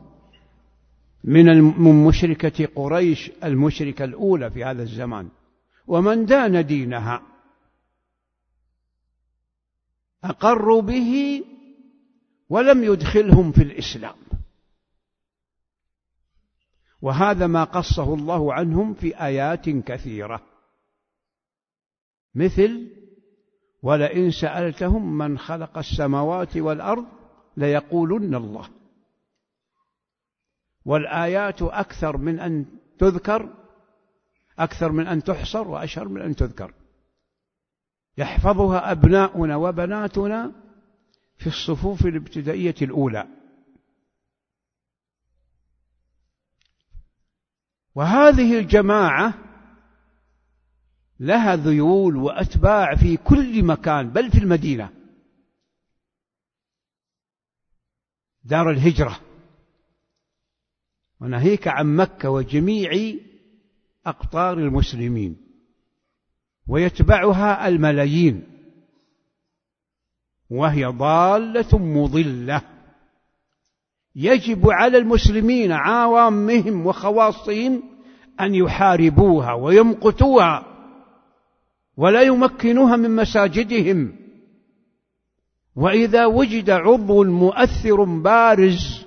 من مشركة قريش المشركة الأولى في هذا الزمان ومن دان دينها، أقروا به ولم يدخلهم في الإسلام. وهذا ما قصه الله عنهم في آيات كثيرة، مثل ولئن سألتهم من خلق السماوات والأرض ليقولن الله. والآيات أكثر من أن تذكر، أكثر من أن تحصر، وأشهر من أن تذكر، يحفظها أبناؤنا وبناتنا في الصفوف الابتدائية الأولى. وهذه الجماعة لها ذيول وأتباع في كل مكان، بل في المدينة دار الهجرة، وناهيك عن مكة وجميع أقطار المسلمين، ويتبعها الملايين، وهي ضالة مضلة. يجب على المسلمين عوامهم وخواصهم أن يحاربوها ويمقتوها ولا يمكنوها من مساجدهم. وإذا وجد عضو مؤثر بارز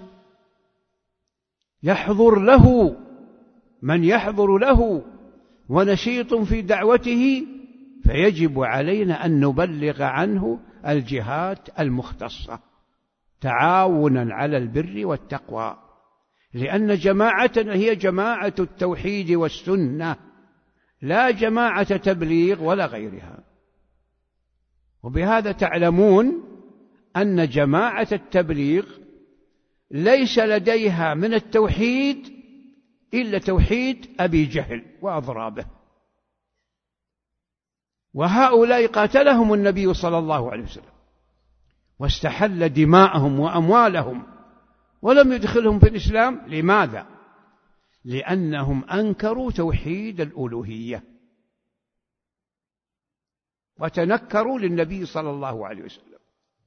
يحضر له من يحضر له ونشيط في دعوته، فيجب علينا أن نبلغ عنه الجهات المختصة تعاونا على البر والتقوى، لأن جماعتنا هي جماعة التوحيد والسنة، لا جماعة تبليغ ولا غيرها. وبهذا تعلمون أن جماعة التبليغ ليس لديها من التوحيد إلا توحيد أبي جهل وأضرابه، وهؤلاء قاتلهم النبي صلى الله عليه وسلم واستحل دماءهم وأموالهم ولم يدخلهم في الإسلام. لماذا؟ لأنهم أنكروا توحيد الألوهية وتنكروا للنبي صلى الله عليه وسلم.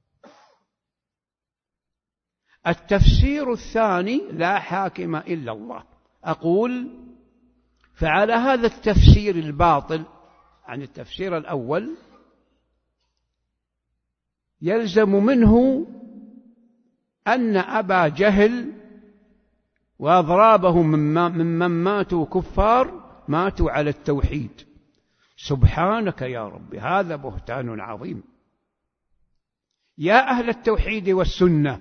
التفسير الثاني: لا حاكم إلا الله. أقول فعلى هذا التفسير الباطل عن التفسير الأول يلزم منه أن أبا جهل وأضرابه ممن ماتوا كفار ماتوا على التوحيد. سبحانك يا رب، هذا بهتان عظيم. يا أهل التوحيد والسنة،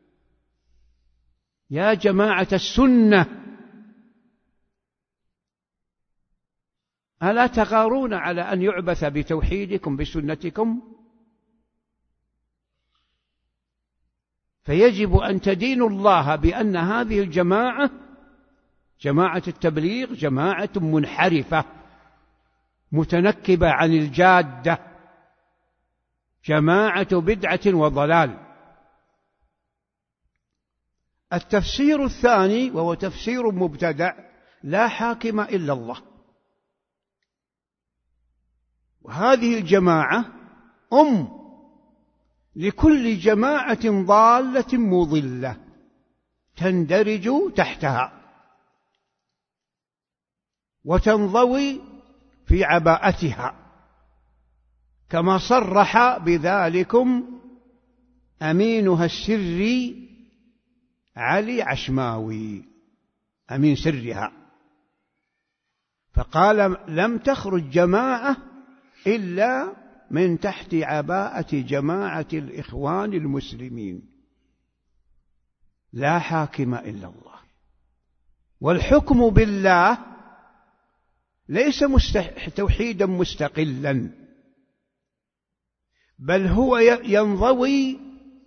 يا جماعة السنة، ألا تغارون على أن يعبث بتوحيدكم بسنتكم؟ فيجب أن تدينوا الله بأن هذه الجماعة، جماعة التبليغ، جماعة منحرفة متنكبة عن الجادة، جماعة بدعة وضلال. التفسير الثاني وهو تفسير مبتدع: لا حاكم إلا الله. وهذه الجماعة أم لكل جماعة ضالة مضلة تندرج تحتها وتنضوي في عباءتها، كما صرح بذلكم أمينها السري علي عشماوي، أمين سرها، فقال: لم تخرج جماعة إلا من تحت عباءة جماعة الإخوان المسلمين. لا حاكم إلا الله. والحكم بالله ليس مستح... توحيدا مستقلا، بل هو ينضوي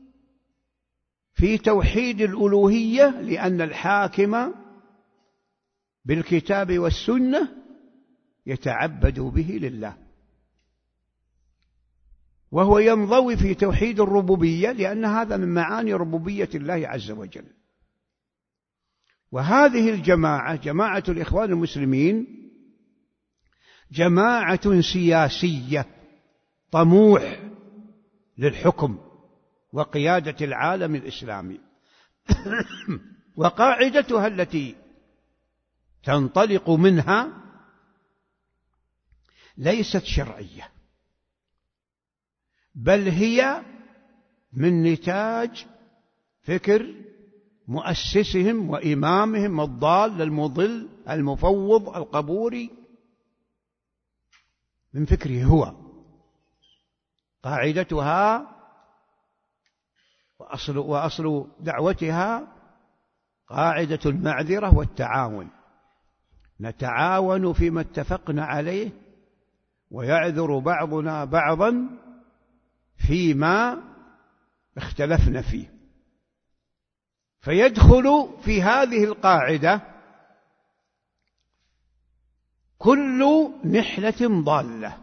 في توحيد الألوهية، لأن الحاكم بالكتاب والسنة يتعبد به لله، وهو ينضوي في توحيد الربوبية، لأن هذا من معاني ربوبية الله عز وجل. وهذه الجماعة، جماعة الإخوان المسلمين، جماعة سياسية طموح للحكم وقيادة العالم الإسلامي. وقاعدتها التي تنطلق منها ليست شرعية، بل هي من نتاج فكر مؤسسهم وإمامهم الضال المضل المفوض القبوري، من فكره هو. قاعدتها وأصل, وأصل دعوتها قاعدة المعذرة والتعاون، نتعاون فيما اتفقنا عليه ويعذر بعضنا بعضا فيما اختلفنا فيه. فيدخل في هذه القاعدة كل نحلة ضالة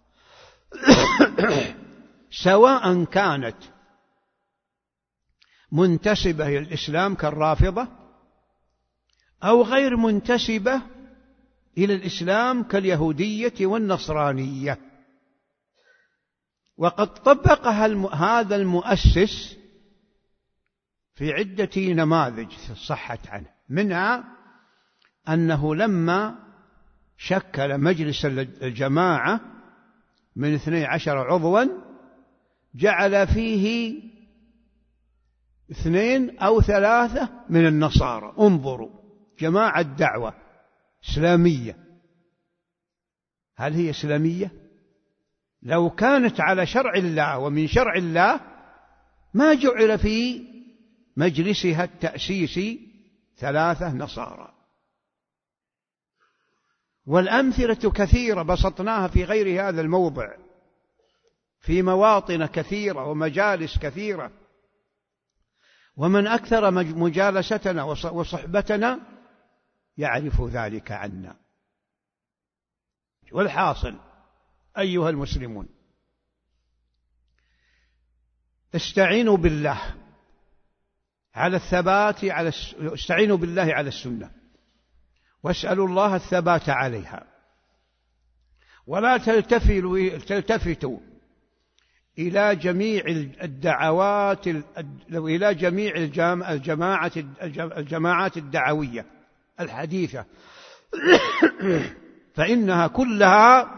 سواء كانت منتسبة إلى الإسلام كالرافضة، أو غير منتسبة إلى الإسلام كاليهودية والنصرانية. وقد طبقها هذا المؤسس في عدة نماذج صحت عنه، منها أنه لما شكل مجلس الجماعة من اثني عشر عضوا جعل فيه اثنين أو ثلاثة من النصارى. انظروا، جماعة دعوة إسلامية، هل هي إسلامية؟ لو كانت على شرع الله ومن شرع الله ما جعل في مجلسها التأسيسي ثلاثة نصارى. والأمثلة كثيرة بسطناها في غير هذا الموضع في مواطن كثيرة ومجالس كثيرة، ومن أكثر مجالستنا وصحبتنا يعرف ذلك عنا. والحاصل أيها المسلمون، استعينوا بالله على الثبات على استعينوا بالله على السنة، واسألوا الله الثبات عليها، ولا تلتفتوا إلى جميع الدعوات إلى جميع الجماعات الجماعات الدعوية الحديثة فإنها كلها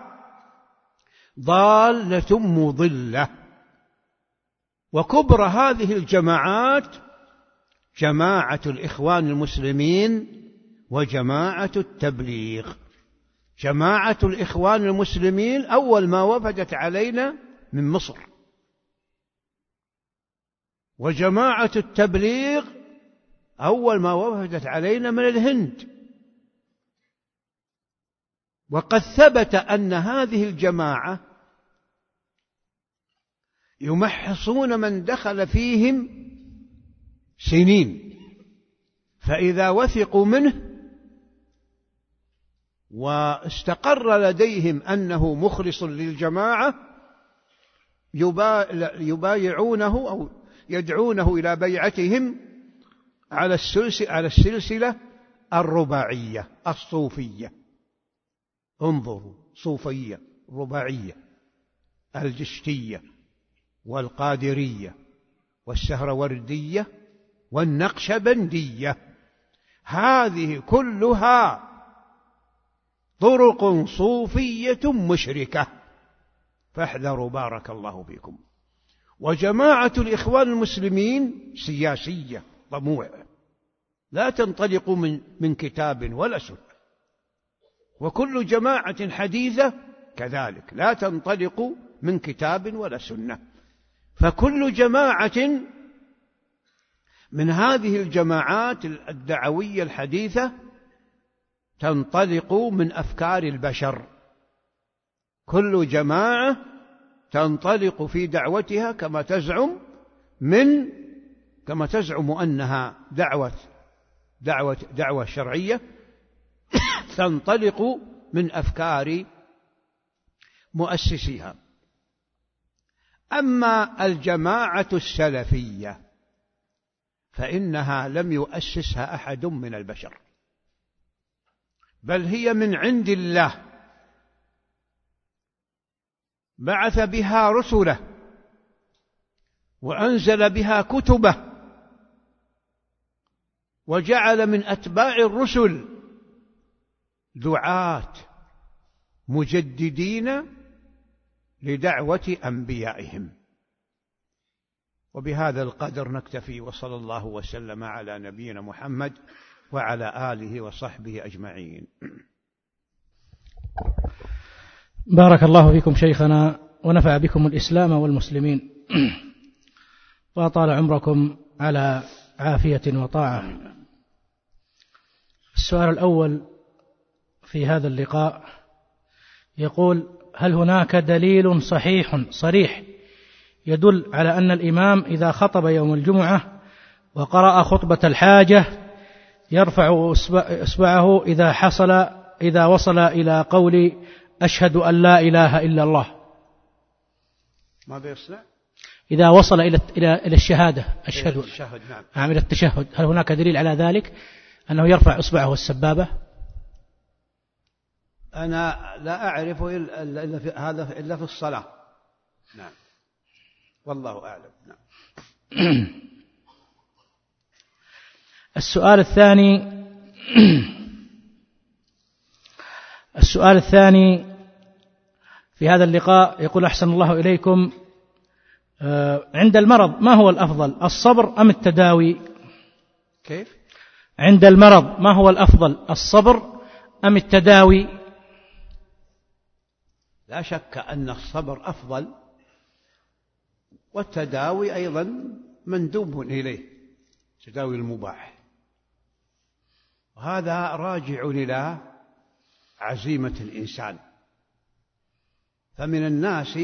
ضالة مضلة. وكبرى هذه الجماعات جماعة الإخوان المسلمين وجماعة التبليغ. جماعة الإخوان المسلمين أول ما وفدت علينا من مصر، وجماعة التبليغ أول ما وفدت علينا من الهند. وقد ثبت أن هذه الجماعة يمحصون من دخل فيهم سنين، فإذا وثقوا منه واستقر لديهم أنه مخلص للجماعة يبايعونه أو يدعونه إلى بيعتهم على السلسلة, على السلسلة الرباعية الصوفية. انظروا، صوفية رباعية، الجشتية والقادرية والسهروردية والنقشبندية، هذه كلها طرق صوفية مشركة، فاحذروا بارك الله فيكم. وجماعة الإخوان المسلمين سياسية طموع، لا تنطلق من, من كتاب ولا سنة، وكل جماعة حديثة كذلك لا تنطلق من كتاب ولا سنة. فكل جماعة من هذه الجماعات الدعوية الحديثة تنطلق من أفكار البشر، كل جماعة تنطلق في دعوتها كما تزعم من كما تزعم أنها دعوة دعوة دعوة شرعية تنطلق من أفكار مؤسسيها. أما الجماعة السلفية فإنها لم يؤسسها أحد من البشر، بل هي من عند الله، بعث بها رسله وأنزل بها كتبه، وجعل من أتباع الرسل دعاة مجددين لدعوة أنبيائهم. وبهذا القدر نكتفي، وصلى الله وسلم على نبينا محمد وعلى آله وصحبه أجمعين. بارك الله فيكم شيخنا، ونفع بكم الإسلام والمسلمين، وأطال عمركم على عافية وطاعة. السؤال الأول في هذا اللقاء يقول: هل هناك دليل صحيح صريح يدل على أن الإمام إذا خطب يوم الجمعة وقرأ خطبة الحاجة يرفع إصبعه إذا حصل إذا وصل إلى قول أشهد أن لا إله إلا الله؟ ماذا يصنع؟ إذا وصل إلى إلى إلى الشهادة أشهد إلى التشهد. نعم. نعم، إلى التشهد، هل هناك دليل على ذلك أنه يرفع إصبعه السبابة؟ أنا لا أعرف إلا في هذا إلا في الصلاة. نعم والله أعلم. نعم. السؤال الثاني السؤال الثاني في هذا اللقاء يقول: أحسن الله إليكم، عند المرض ما هو الأفضل، الصبر أم التداوي؟ كيف؟ عند المرض ما هو الأفضل، الصبر أم التداوي؟ لا شك أن الصبر أفضل، والتداوي أيضا مندوب إليه، تداوي المباح، وهذا راجع إلى عزيمة الإنسان. فمن الناس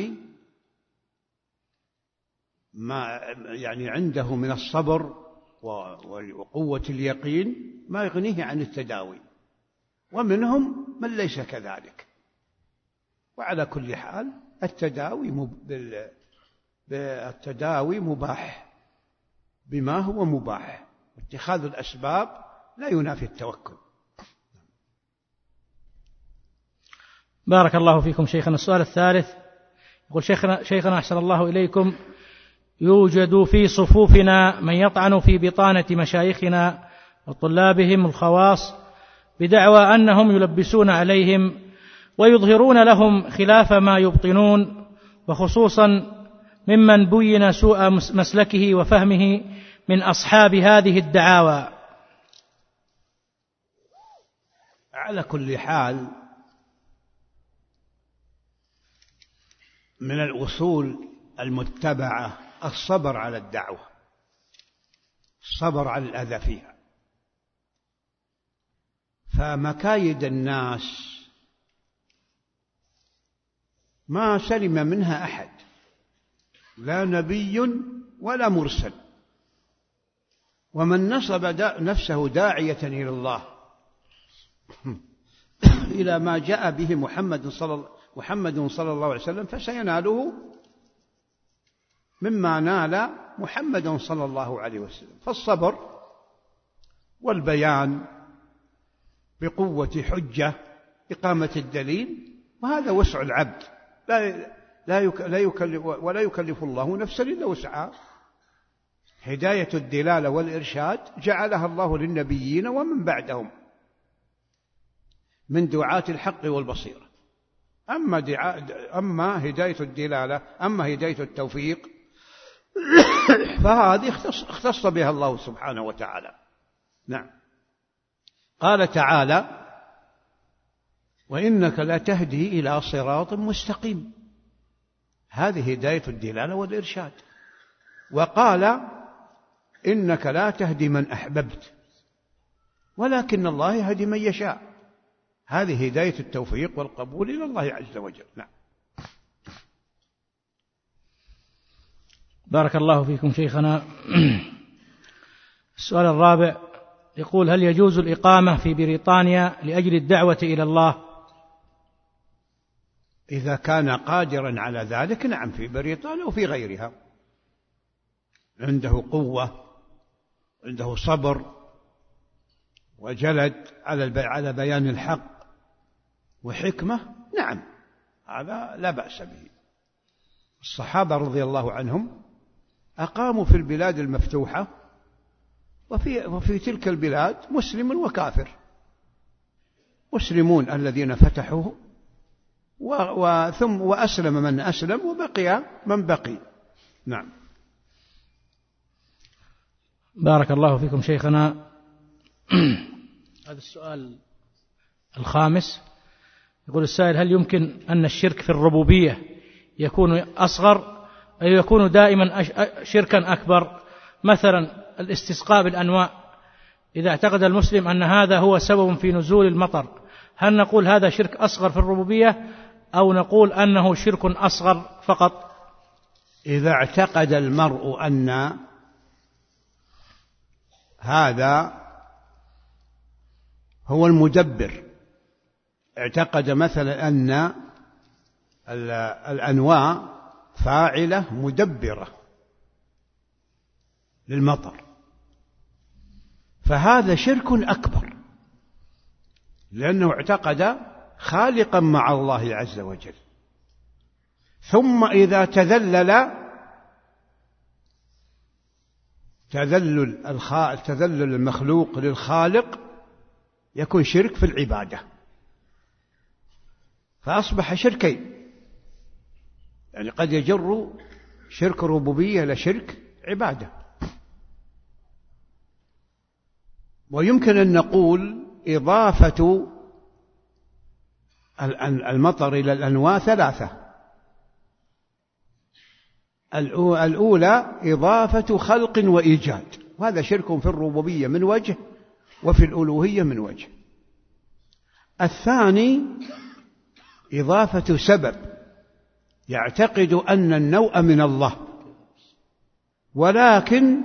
ما يعني عنده من الصبر وقوة اليقين ما يغنيه عن التداوي، ومنهم من ليس كذلك. وعلى كل حال التداوي مب... التداوي مباح بما هو مباح، اتخاذ الأسباب لا ينافي التوكل. بارك الله فيكم شيخنا. السؤال الثالث يقول: شيخنا, شيخنا أحسن الله إليكم، يوجد في صفوفنا من يطعن في بطانة مشايخنا وطلابهم الخواص بدعوى أنهم يلبسون عليهم ويظهرون لهم خلاف ما يبطنون، وخصوصا ممن بين سوء مسلكه وفهمه من أصحاب هذه الدعاوى. على كل حال من الأصول المتبعة الصبر على الدعوة، الصبر على الأذى فيها. فمكايد الناس ما سلم منها أحد، لا نبي ولا مرسل. ومن نصب نفسه داعية إلى الله إلى ما جاء به محمد صلى محمد صلى الله عليه وسلم فسيناله مما نال محمد صلى الله عليه وسلم. فالصبر والبيان بقوة حجة، إقامة الدليل، وهذا وسع العبد، لا لا يكلف ولا يكلف الله نفسا إلا وسعها. هداية الدلالة والإرشاد جعلها الله للنبيين ومن بعدهم من دعاة الحق والبصيرة. أما, أما هداية الدلالة، أما هداية التوفيق فهذه اختص, اختص بها الله سبحانه وتعالى. نعم. قال تعالى: وإنك لا تهدي إلى صراط مستقيم، هذه هداية الدلالة والإرشاد. وقال: إنك لا تهدي من أحببت ولكن الله يهدي من يشاء، هذه هداية التوفيق والقبول إلى الله عز وجل. نعم. بارك الله فيكم شيخنا. السؤال الرابع يقول: هل يجوز الإقامة في بريطانيا لأجل الدعوة إلى الله؟ إذا كان قادرا على ذلك نعم، في بريطانيا وفي غيرها، عنده قوة، عنده صبر وجلد على بيان الحق وحكمة، نعم هذا لا بأس به. الصحابة رضي الله عنهم أقاموا في البلاد المفتوحة، وفي, وفي تلك البلاد مسلم وكافر، مسلمون الذين فتحوه وثم وأسلم من أسلم وبقي من بقي. نعم. بارك الله فيكم شيخنا. هذا السؤال الخامس يقول السائل: هل يمكن أن الشرك في الربوبية يكون أصغر أو يكون دائما شركا أكبر؟ مثلا الاستسقاء بالأنواء، إذا اعتقد المسلم أن هذا هو سبب في نزول المطر، هل نقول هذا شرك أصغر في الربوبية أو نقول أنه شرك أصغر فقط؟ إذا اعتقد المرء أن هذا هو المدبر، اعتقد مثلا أن الأنواع فاعلة مدبرة للمطر، فهذا شرك أكبر، لأنه اعتقد خالقا مع الله عز وجل. ثم إذا تذلل تذلل تذلل المخلوق للخالق يكون شرك في العبادة، فأصبح شركين، يعني قد يجر شرك ربوبية إلى شرك عبادة. ويمكن أن نقول إضافة المطر إلى الأنواع ثلاثة. الأولى إضافة خلق وإيجاد، وهذا شرك في الربوبية من وجه وفي الألوهية من وجه. الثاني إضافة سبب، يعتقد أن النوء من الله، ولكن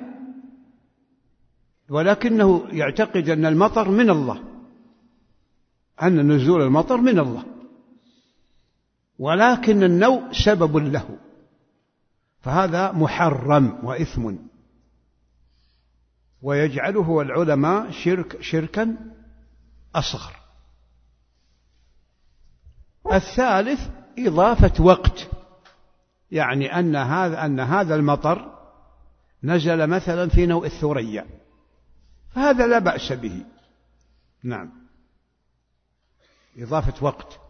ولكنه يعتقد أن المطر من الله، أن نزول المطر من الله، ولكن النوء سبب له، فهذا محرم وإثم، ويجعله العلماء شرك شركا أصغر. الثالث إضافة وقت، يعني أن هذا أن هذا المطر نزل مثلا في نوء الثريا، فهذا لا بأس به. نعم، إضافة وقت.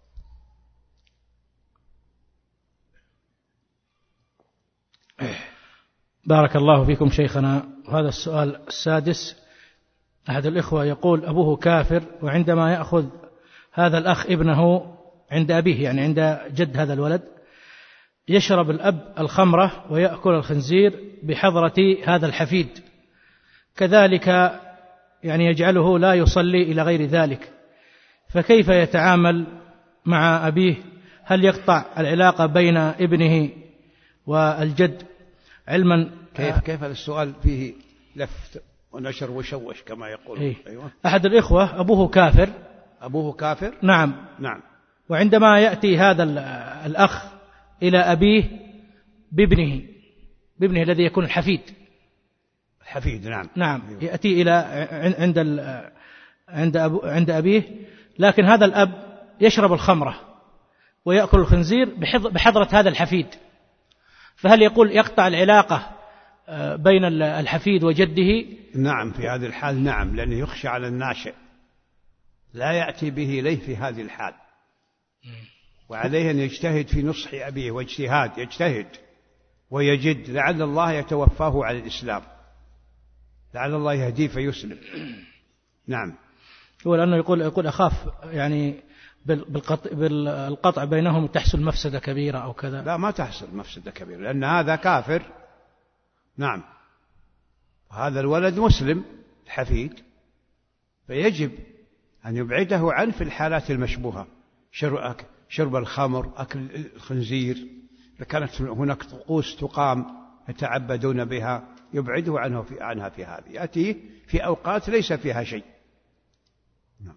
بارك الله فيكم شيخنا. هذا السؤال السادس، أحد الإخوة يقول أبوه كافر، وعندما يأخذ هذا الأخ ابنه عند أبيه، يعني عند جد هذا الولد، يشرب الأب الخمرة ويأكل الخنزير بحضرة هذا الحفيد، كذلك يعني يجعله لا يصلي إلى غير ذلك، فكيف يتعامل مع أبيه؟ هل يقطع العلاقة بين ابنه والجد علما؟ كيف كيف السؤال فيه لفت ونشر وشوش كما يقول. إيه؟ أيوة. أحد الإخوة أبوه كافر. أبوه كافر؟ نعم نعم. وعندما يأتي هذا الأخ إلى أبيه بابنه بابنه الذي يكون الحفيد الحفيد نعم نعم أيوة. يأتي إلى عند عند أبو عند أبيه، لكن هذا الأب يشرب الخمرة ويأكل الخنزير بحضرة هذا الحفيد، فهل يقول يقطع العلاقة بين الحفيد وجده؟ نعم، في هذه الحال نعم، لأنه يخشى على الناشئ، لا يأتي به إليه في هذه الحال، وعليه أن يجتهد في نصح أبيه، واجتهاد يجتهد ويجد، لعل الله يتوفاه على الإسلام، لعل الله يهديه فيسلم. نعم. هو لأنه يقول يقول أخاف يعني بالقطع, بالقطع بينهم تحصل مفسدة كبيرة أو كذا. لا، ما تحصل مفسدة كبيرة، لأن هذا كافر. نعم. وهذا الولد مسلم الحفيد، فيجب أن يبعده عنه في الحالات المشبوهة، شرب الخمر، أكل الخنزير، إذا كانت هناك طقوس تقام يتعبدون بها يبعده عنه في عنها في هذه، يأتيه في أوقات ليس فيها شيء. نعم.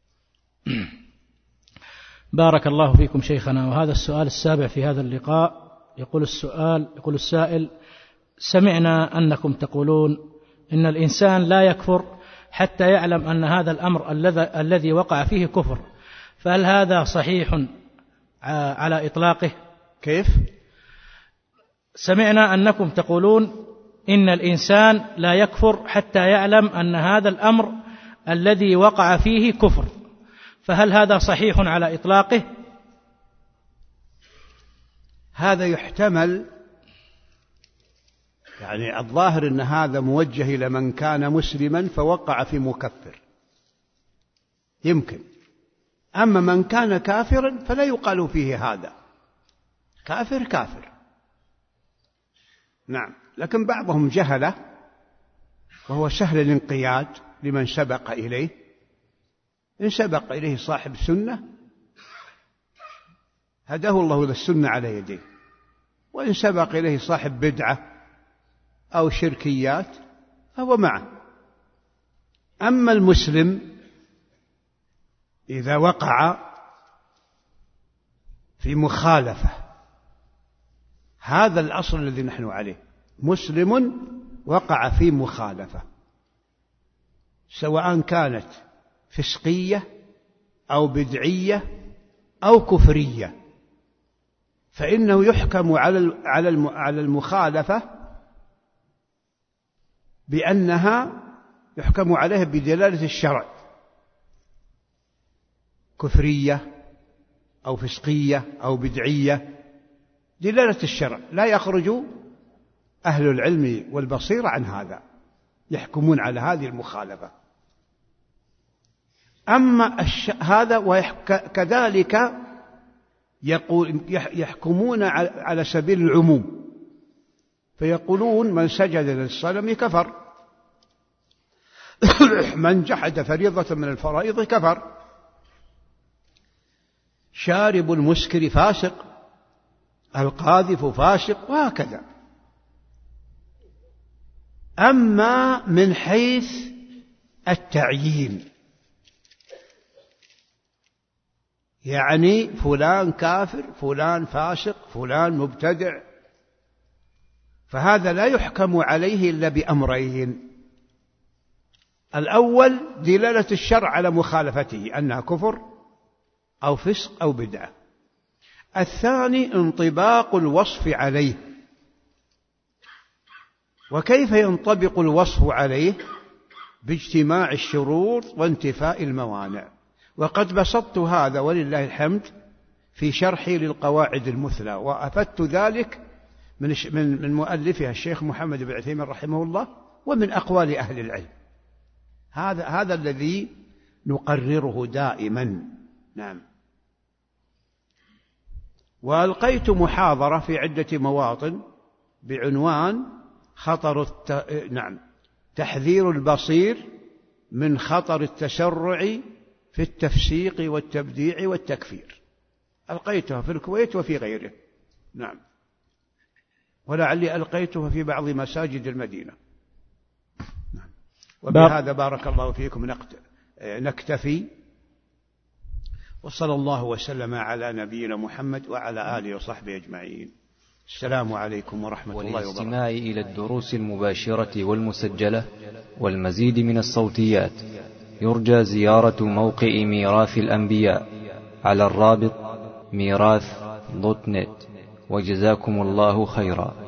بارك الله فيكم شيخنا. وهذا السؤال السابع في هذا اللقاء، يقول السؤال يقول السائل: سمعنا أنكم تقولون إن الإنسان لا يكفر حتى يعلم أن هذا الأمر الذي وقع فيه كفر، فهل هذا صحيح على إطلاقه؟ كيف؟ سمعنا أنكم تقولون إن الإنسان لا يكفر حتى يعلم أن هذا الأمر الذي وقع فيه كفر، فهل هذا صحيح على إطلاقه؟ هذا يحتمل، يعني الظاهر أن هذا موجه إلى من كان مسلما فوقع في مكفر، يمكن. أما من كان كافرا فلا يقال فيه هذا، كافر كافر. نعم. لكن بعضهم جهله، وهو سهل الانقياد لمن سبق إليه. إن سبق إليه صاحب سنة هداه الله للسنة على يديه، وإن سبق إليه صاحب بدعة أو شركيات فهو معه. أما المسلم إذا وقع في مخالفة، هذا الأصل الذي نحن عليه، مسلم وقع في مخالفة سواء كانت فسقية أو بدعية أو كفرية، فإنه يحكم على المخالفة بأنها يحكم عليها بدلالة الشرع، كفرية أو فسقية أو بدعية، دلالة الشرع، لا يخرج أهل العلم والبصيرة عن هذا، يحكمون على هذه المخالفة. أما هذا وكذلك يقول يحكمون على سبيل العموم، فيقولون من سجد للصنم كفر، من جحد فريضة من الفرائض كفر، شارب المسكر فاسق، القاذف فاسق، وهكذا. أما من حيث التعيين، يعني فلان كافر، فلان فاسق، فلان مبتدع، فهذا لا يحكم عليه إلا بأمرين: الأول دلالة الشرع على مخالفته أنها كفر أو فسق أو بدعة، الثاني انطباق الوصف عليه. وكيف ينطبق الوصف عليه؟ باجتماع الشروط وانتفاء الموانع، وقد بسطت هذا ولله الحمد في شرحي للقواعد المثلى، وأفدت ذلك من من مؤلفها الشيخ محمد بن عثيمين رحمه الله، ومن أقوال أهل العلم. هذا هذا الذي نقرره دائما. نعم. وألقيت محاضرة في عدة مواطن بعنوان خطر الت... نعم تحذير البصير من خطر التسرع في التفسيق والتبديع والتكفير، ألقيتها في الكويت وفي غيره. نعم. ولعلي ألقيتها في بعض مساجد المدينة. نعم. وبهذا بارك الله فيكم نكتفي، وصلى الله وسلم على نبينا محمد وعلى آله وصحبه أجمعين. السلام عليكم ورحمة الله وبركاته. والاستماع إلى الدروس المباشرة والمسجلة والمزيد من الصوتيات يرجى زيارة موقع ميراث الأنبياء على الرابط ميراث دوت نت. وجزاكم الله خيرا.